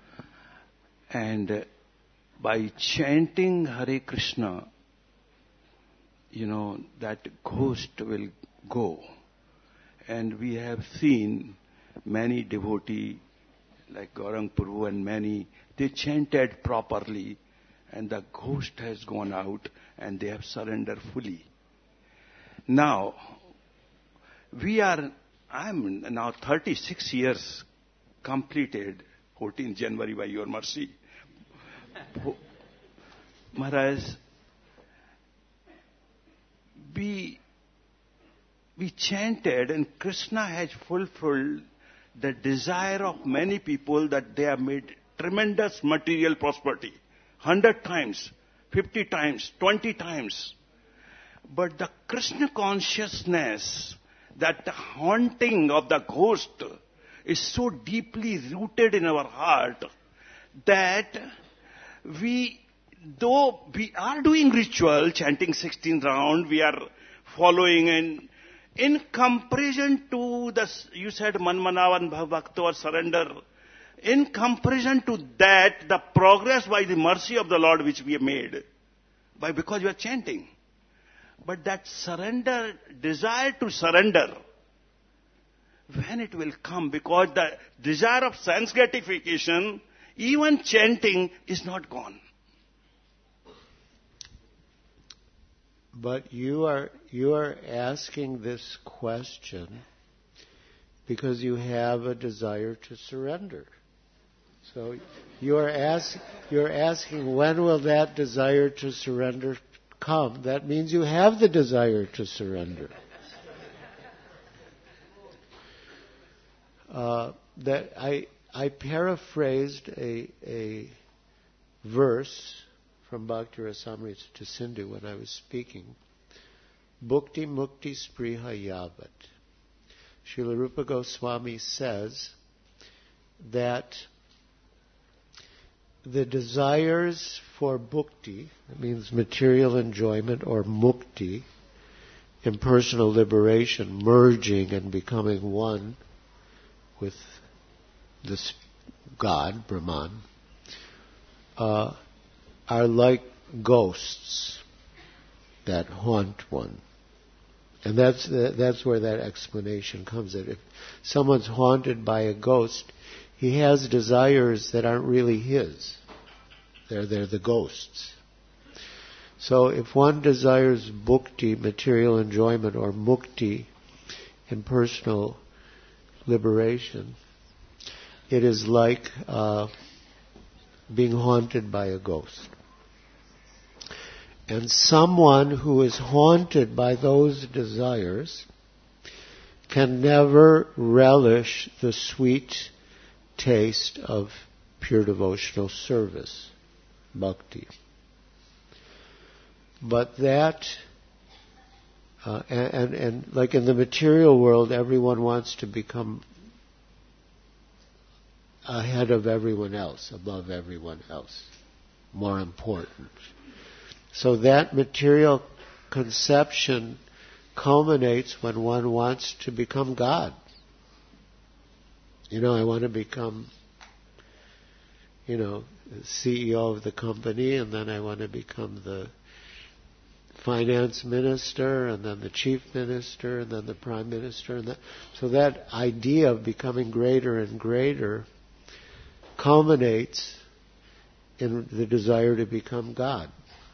and by chanting Hare Krishna, you know, that ghost will go. And we have seen many devotees like Gaurang Prabhu and many, they chanted properly and the ghost has gone out and they have surrendered fully. Now, we are, I'm now thirty-six years completed, fourteenth January by your mercy. Maharaj, we, we chanted and Krishna has fulfilled the desire of many people that they have made tremendous material prosperity. Hundred times, fifty times, twenty times. But the Krishna consciousness, that haunting of the ghost is so deeply rooted in our heart that we, though we are doing ritual, chanting sixteen round, we are following in, in comparison to the, you said manmanavan bhakta or surrender, in comparison to that, the progress by the mercy of the Lord which we have made, by because you are chanting. But that surrender, desire to surrender, when it will come, because the desire of sense gratification, even chanting is not gone. But you are you are asking this question because you have a desire to surrender. So you're, ask, you're asking, when will that desire to surrender come? That means you have the desire to surrender. Uh, that I I paraphrased a a verse from Bhakti Rasamrita to Sindhu when I was speaking. Bhukti mukti spriha yavat. Srila Rupa Goswami says that the desires for bhukti, that means material enjoyment, or mukti, impersonal liberation, merging and becoming one with this God, Brahman, uh, are like ghosts that haunt one. And that's that's where that explanation comes in. If someone's haunted by a ghost, he has desires that aren't really his. They're, they're the ghosts. So if one desires bhukti, material enjoyment, or mukti, impersonal liberation, it is like uh, being haunted by a ghost. And someone who is haunted by those desires can never relish the sweet taste of pure devotional service, bhakti. But that, uh, and, and, and like in the material world, everyone wants to become ahead of everyone else, above everyone else, more important. So that material conception culminates when one wants to become God. You know, I want to become, you know, C E O of the company, and then I want to become the finance minister, and then the chief minister, and then the prime minister. And that, so that idea of becoming greater and greater culminates in the desire to become God.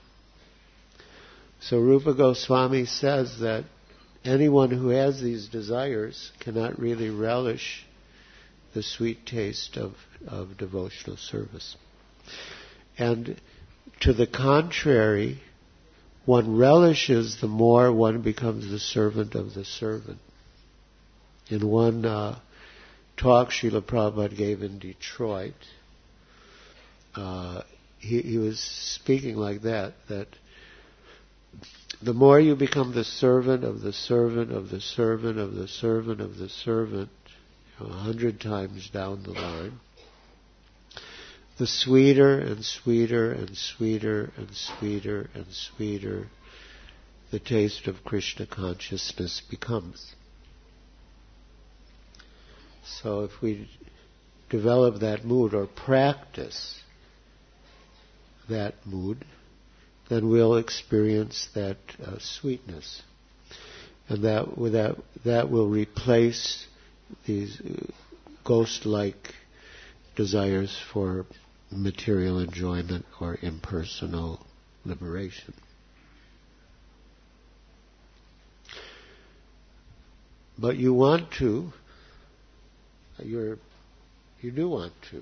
So Rupa Goswami says that anyone who has these desires cannot really relish the sweet taste of, of devotional service. And to the contrary, one relishes the more one becomes the servant of the servant. In one uh, talk Srila Prabhupada gave in Detroit, uh, he, he was speaking like that, that the more you become the servant of the servant of the servant of the servant of the servant, you know, a hundred times down the line, the sweeter and sweeter and sweeter and sweeter and sweeter the taste of Krishna consciousness becomes. So if we develop that mood or practice that mood, then we'll experience that uh, sweetness. And that, that, that will replace these uh, ghost-like desires for material enjoyment or impersonal liberation. But you want to, you're, you do want to.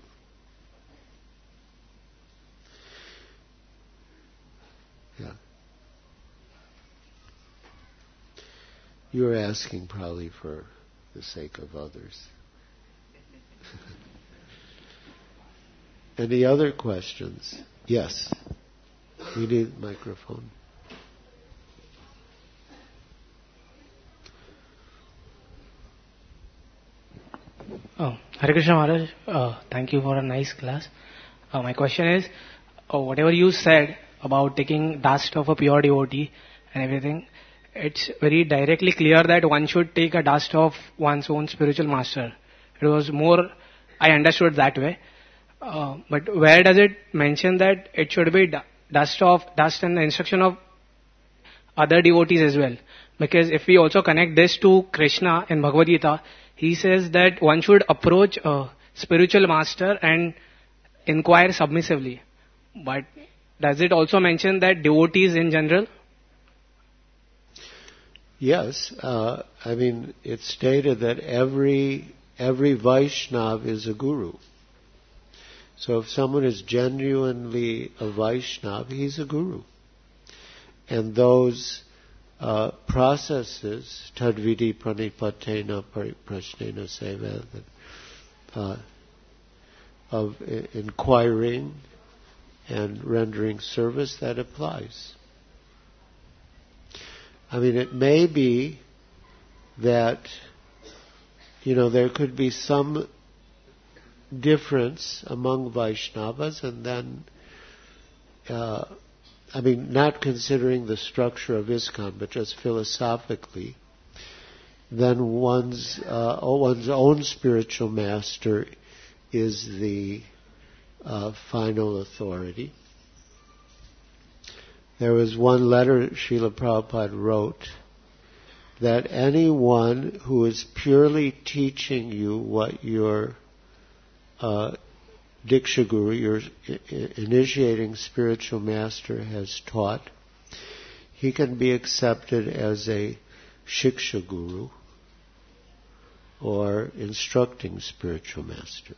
Yeah. You're asking probably for the sake of others. Any other questions? Yes. We need a microphone. Oh, Hare Krishna Maharaj, uh, thank you for a nice class. Uh, my question is, uh, whatever you said about taking dust of a pure devotee and everything, it's very directly clear that one should take a dust of one's own spiritual master. It was more, I understood that way. Uh, but where does it mention that it should be dust of, dust and the instruction of other devotees as well? Because if we also connect this to Krishna in Bhagavad Gita, he says that one should approach a spiritual master and inquire submissively. But does it also mention that devotees in general? Yes, uh, I mean, it's stated that every every Vaishnav is a guru. So if someone is genuinely a Vaishnav, he's a guru. And those uh, processes, tadvidi pranipatena prashnena seva, uh, of I- inquiring and rendering service, that applies. I mean, it may be that, you know, there could be some difference among Vaishnavas, and then, uh, I mean, not considering the structure of ISKCON, but just philosophically, then one's uh, one's own spiritual master is the uh, final authority. There was one letter Srila Prabhupada wrote that anyone who is purely teaching you what your uh, Diksha Guru, your initiating spiritual master, has taught, he can be accepted as a Shiksha Guru or instructing spiritual master.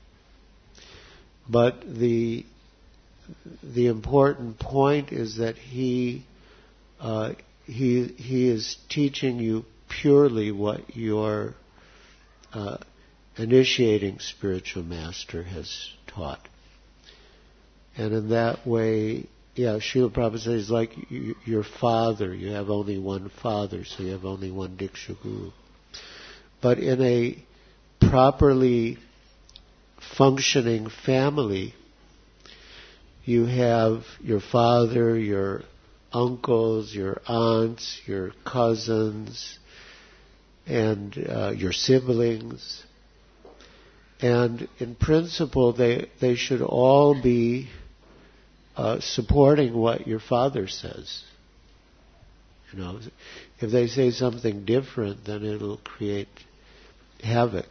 But the the important point is that he uh, he he is teaching you purely what your uh, initiating spiritual master has taught, and in that way, yeah, Srila Prabhupada says, like you, your father, you have only one father, so you have only one Diksha Guru. But in a properly functioning family, you have your father, your uncles, your aunts, your cousins, and uh, your siblings. And in principle, they, they should all be uh, supporting what your father says. You know, if they say something different, then it'll create havoc.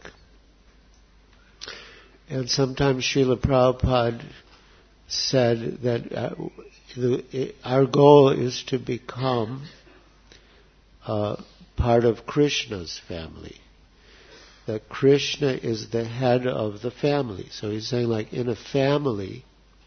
And sometimes Srila Prabhupada said that uh, the, it, our goal is to become uh, part of Krishna's family. That Krishna is the head of the family. So he's saying, like, in a family,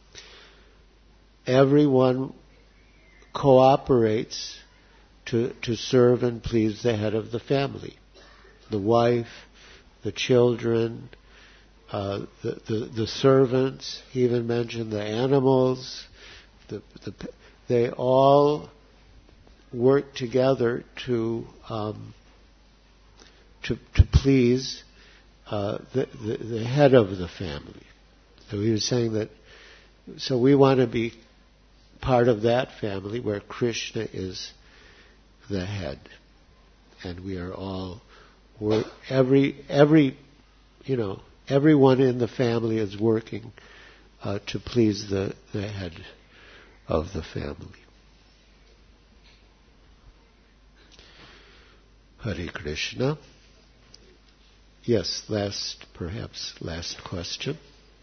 everyone cooperates to, to serve and please the head of the family. The wife, the children, Uh, the, the the servants, he even mentioned the animals, the, the, they all work together to um, to, to please uh, the, the, the head of the family. So he was saying that, so we want to be part of that family where Krishna is the head, and we are all, we're, every every you know. Everyone in the family is working uh, to please the, the head of the family. Hare Krishna. Yes, last, perhaps last question.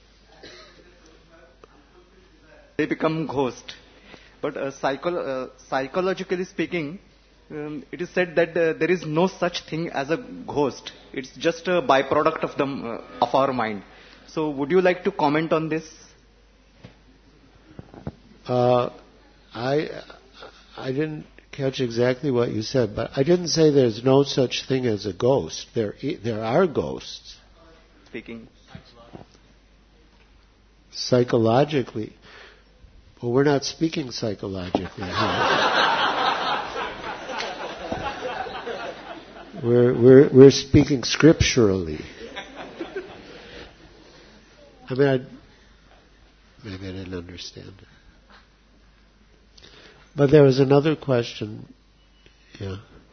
They become ghost. But uh, psycho- uh, psychologically speaking, Um, it is said that uh, there is no such thing as a ghost. It's just a byproduct of the uh, of our mind. So, would you like to comment on this? Uh, I I didn't catch exactly what you said, but I didn't say there's no such thing as a ghost. There there are ghosts. Speaking psychologically, well, we're not speaking psychologically here. We're, we're, we're speaking scripturally. I mean, I, maybe I didn't understand it. But there was another question. Yeah.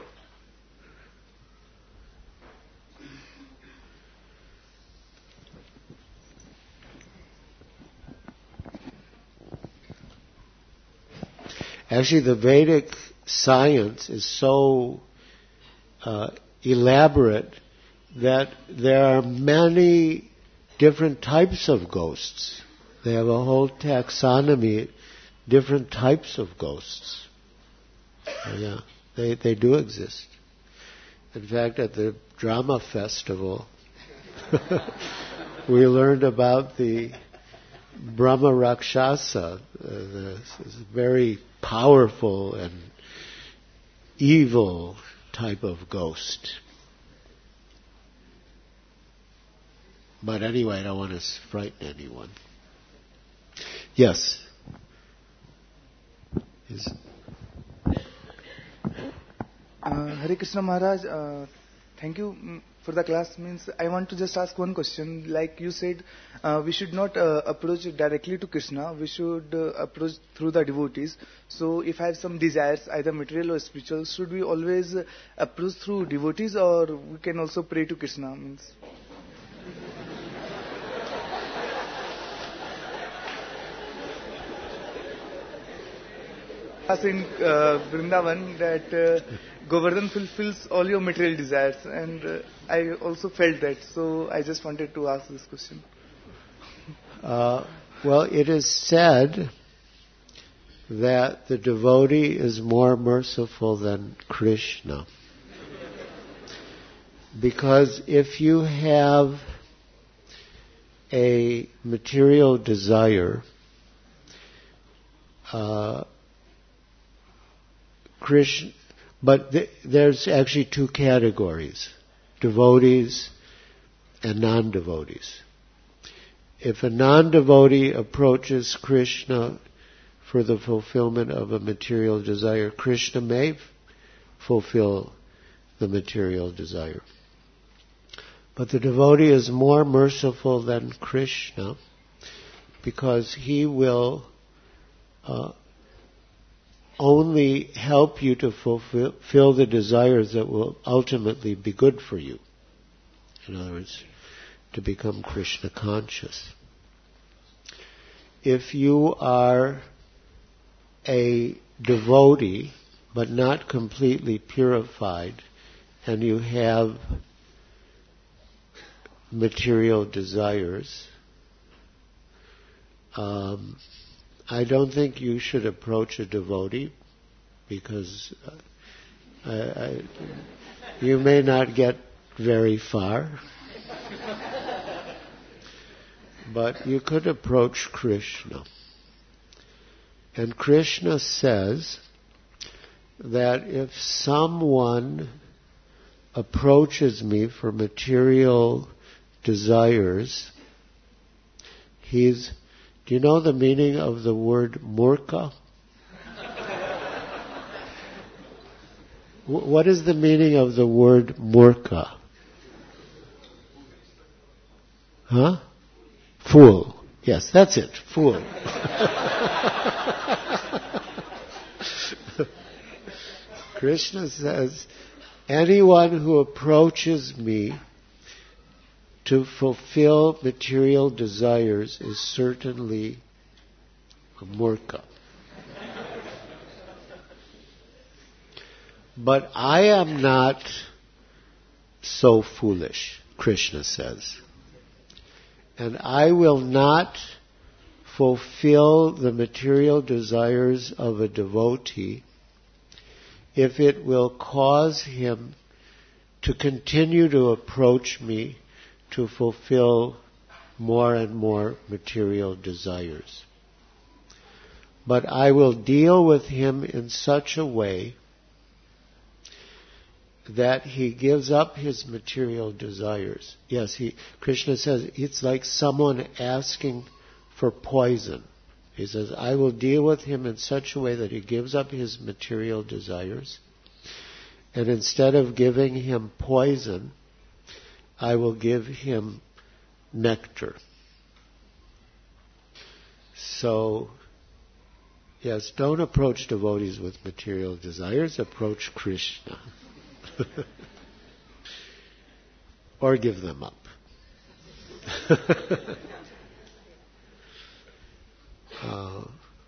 Actually, the Vedic science is so Uh, elaborate that there are many different types of ghosts. They have a whole taxonomy, different types of ghosts. Oh, yeah. They they do exist. In fact, at the drama festival, we learned about the Brahma Rakshasa, uh, the, this very powerful and evil type of ghost. But anyway, I don't want to frighten anyone. Yes. Is Uh, Hare Krishna Maharaj, uh, thank you mm, for the class. Means I want to just ask one question. Like you said, uh, we should not uh, approach directly to Krishna. We should uh, approach through the devotees. So if I have some desires, either material or spiritual, should we always uh, approach through devotees, or we can also pray to Krishna? Means. As in uh, Vrindavan, that uh, Govardhan fulfills all your material desires, and uh, I also felt that, so I just wanted to ask this question. Uh, well, it is said that the devotee is more merciful than Krishna. Because if you have a material desire, uh, Krishna, but th- there's actually two categories, devotees and non-devotees. If a non-devotee approaches Krishna for the fulfillment of a material desire, Krishna may f- fulfill the material desire. But the devotee is more merciful than Krishna because he will uh, only help you to fulfill, fulfill the desires that will ultimately be good for you. In other words, to become Krishna conscious. If you are a devotee, but not completely purified, and you have material desires, um, I don't think you should approach a devotee because uh, I, I, you may not get very far. But you could approach Krishna. And Krishna says that if someone approaches me for material desires, he's... Do you know the meaning of the word murka? What is the meaning of the word murka? Huh? Fool. Yes, that's it. Fool. Krishna says, anyone who approaches me to fulfill material desires is certainly a murka. But I am not so foolish, Krishna says. And I will not fulfill the material desires of a devotee if it will cause him to continue to approach me to fulfill more and more material desires. But I will deal with him in such a way that he gives up his material desires. Yes, he, Krishna says it's like someone asking for poison. He says, I will deal with him in such a way that he gives up his material desires, and instead of giving him poison, I will give him nectar. So, yes, don't approach devotees with material desires, approach Krishna. Or give them up. uh,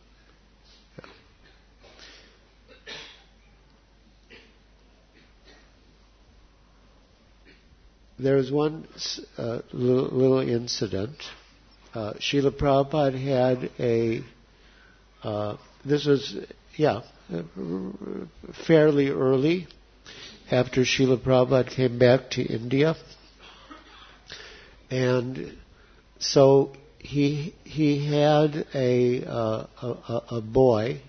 There's one uh, little, little incident. Uh, Srila Prabhupada had a, uh, this was, yeah, fairly early, after Srila Prabhupada came back to India. And so he he had a, uh, a a boy.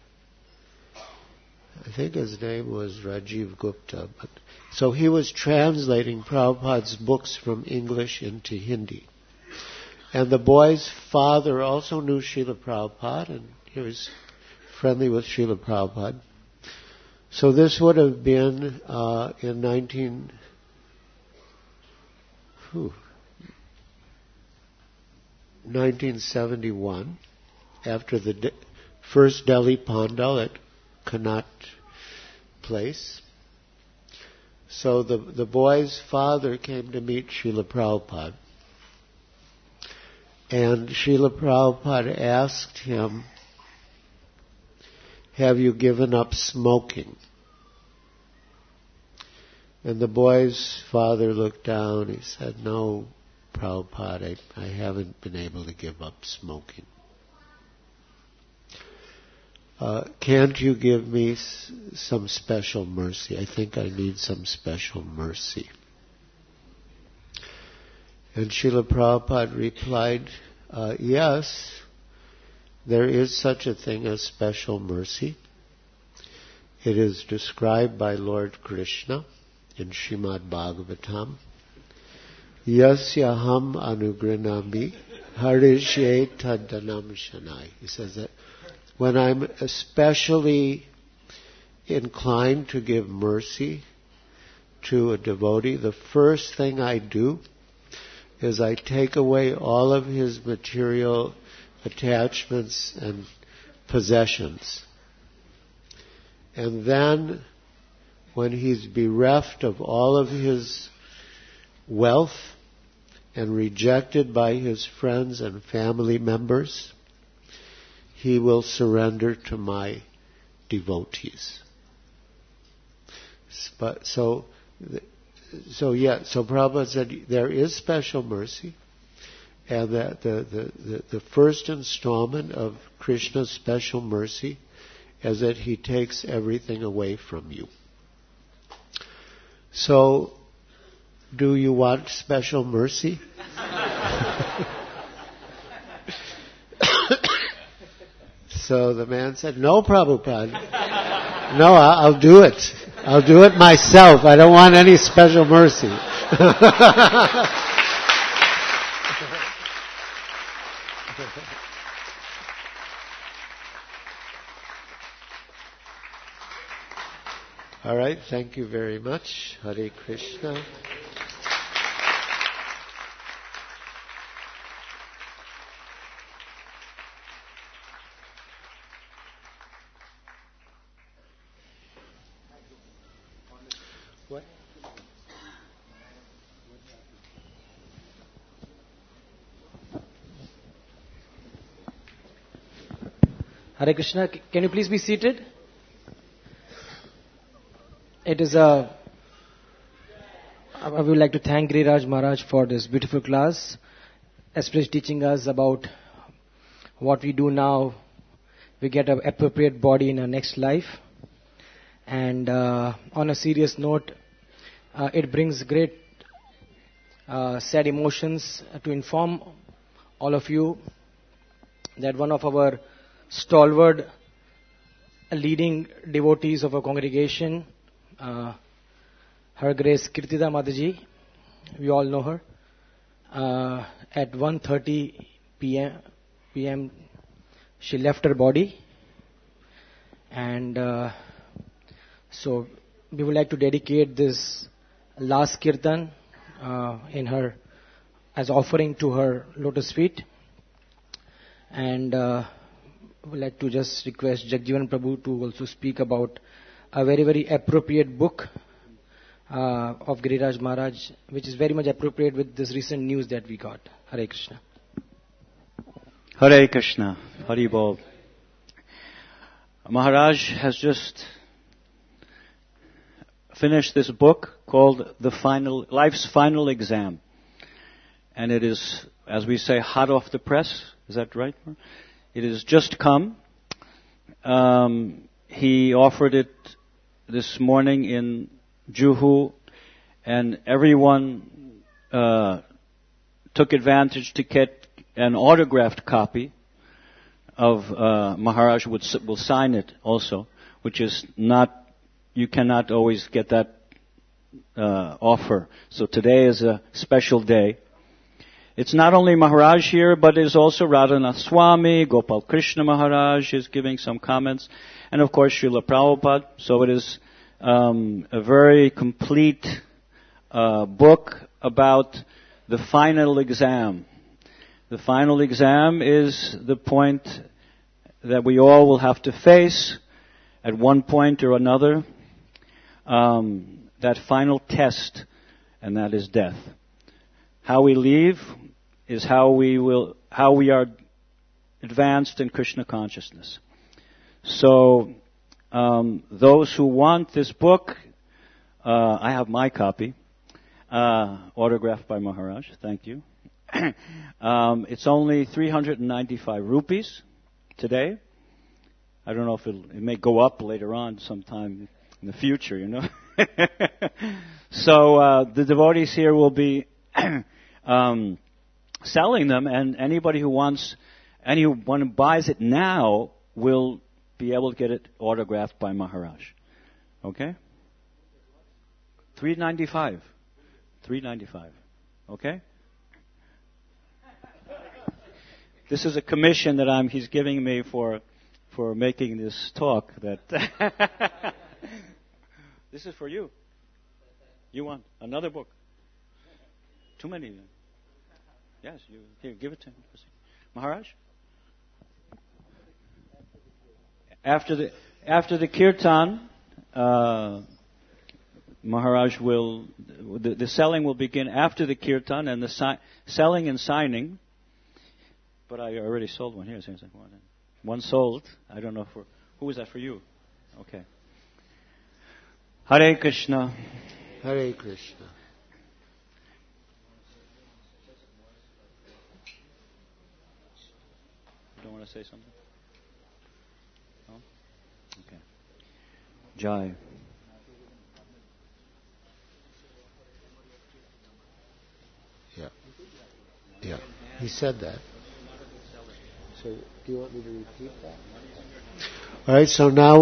I think his name was Rajiv Gupta. But so he was translating Prabhupada's books from English into Hindi. And the boy's father also knew Srila Prabhupada, and he was friendly with Srila Prabhupada. So this would have been uh, in nineteen... Whew, nineteen seventy-one, after the de- first Delhi Pandal at Connaught Place. So the the boy's father came to meet Srila Prabhupada. And Srila Prabhupada asked him, "Have you given up smoking?" And the boy's father looked down. He said, "No, Prabhupada, I, I haven't been able to give up smoking. Uh, can't you give me s- some special mercy? I think I need some special mercy." And Srila Prabhupada replied, uh, yes, there is such a thing as special mercy. It is described by Lord Krishna in Srimad Bhagavatam. Yasyaham anugrinami harishe taddanam shanai. He says that when I'm especially inclined to give mercy to a devotee, the first thing I do is I take away all of his material attachments and possessions. And then, when he's bereft of all of his wealth and rejected by his friends and family members, he will surrender to my devotees. But so, so yeah. So Prabhupada said there is special mercy, and that the the, the, the first installment of Krishna's special mercy is that he takes everything away from you. So, do you want special mercy? So the man said, "No, Prabhupada. No, I'll do it. I'll do it myself. I don't want any special mercy." All right, thank you very much. Hare Krishna. What? Hare Krishna, C- can you please be seated? It is a. I would like to thank Giriraj Maharaj for this beautiful class, especially teaching us about what we do now. We get an appropriate body in our next life. And uh, on a serious note, uh, it brings great uh, sad emotions to inform all of you that one of our stalwart leading devotees of our congregation, uh, Her Grace Kirtida Mataji, we all know her, uh, at one thirty p.m. she left her body, and uh, so we would like to dedicate this last kirtan uh, in her as offering to her lotus feet, and uh, would like to just request Jagjivan Prabhu to also speak about a very very appropriate book uh, of Giriraj Maharaj, which is very much appropriate with this recent news that we got. Hare Krishna. Hare Krishna. Hari Bol. Maharaj has just finished this book called The Final Life's Final Exam. And it is, as we say, hot off the press. Is that right? It has just come. Um, he offered it this morning in Juhu, and everyone uh, took advantage to get an autographed copy of uh, Maharaj would will sign it also, which is not, you cannot always get that uh, offer. So today is a special day. It's not only Maharaj here, but it is also Radhanath Swami, Gopal Krishna Maharaj is giving some comments, and of course Srila Prabhupada. So it is um, a very complete uh, book about the final exam. The final exam is the point that we all will have to face at one point or another, um, that final test, and that is death. How we leave is how we will, how we are advanced in Krishna consciousness. So, um, those who want this book, uh, I have my copy, uh, autographed by Maharaj. Thank you. um, it's only three hundred ninety-five rupees today. I don't know if it'll, it may go up later on sometime in the future, you know. so uh, the devotees here will be um, selling them, and anybody who wants, anyone who buys it now will be able to get it autographed by Maharaj. Okay? three ninety-five. three ninety-five. Okay? This is a commission that I'm, he's giving me for for making this talk. That this is for you. You want another book? Too many. Yes, you here. Give it to him, Maharaj. After the after the kirtan, uh, Maharaj will the, the selling will begin after the kirtan, and the si- selling and signing. But I already sold one here. One sold. I don't know for who was that for you? Okay. Hare Krishna. Hare Krishna. You don't want to say something? No? Okay. Jai. Yeah. Yeah. He said that. So, do you want me to repeat that? All right, so now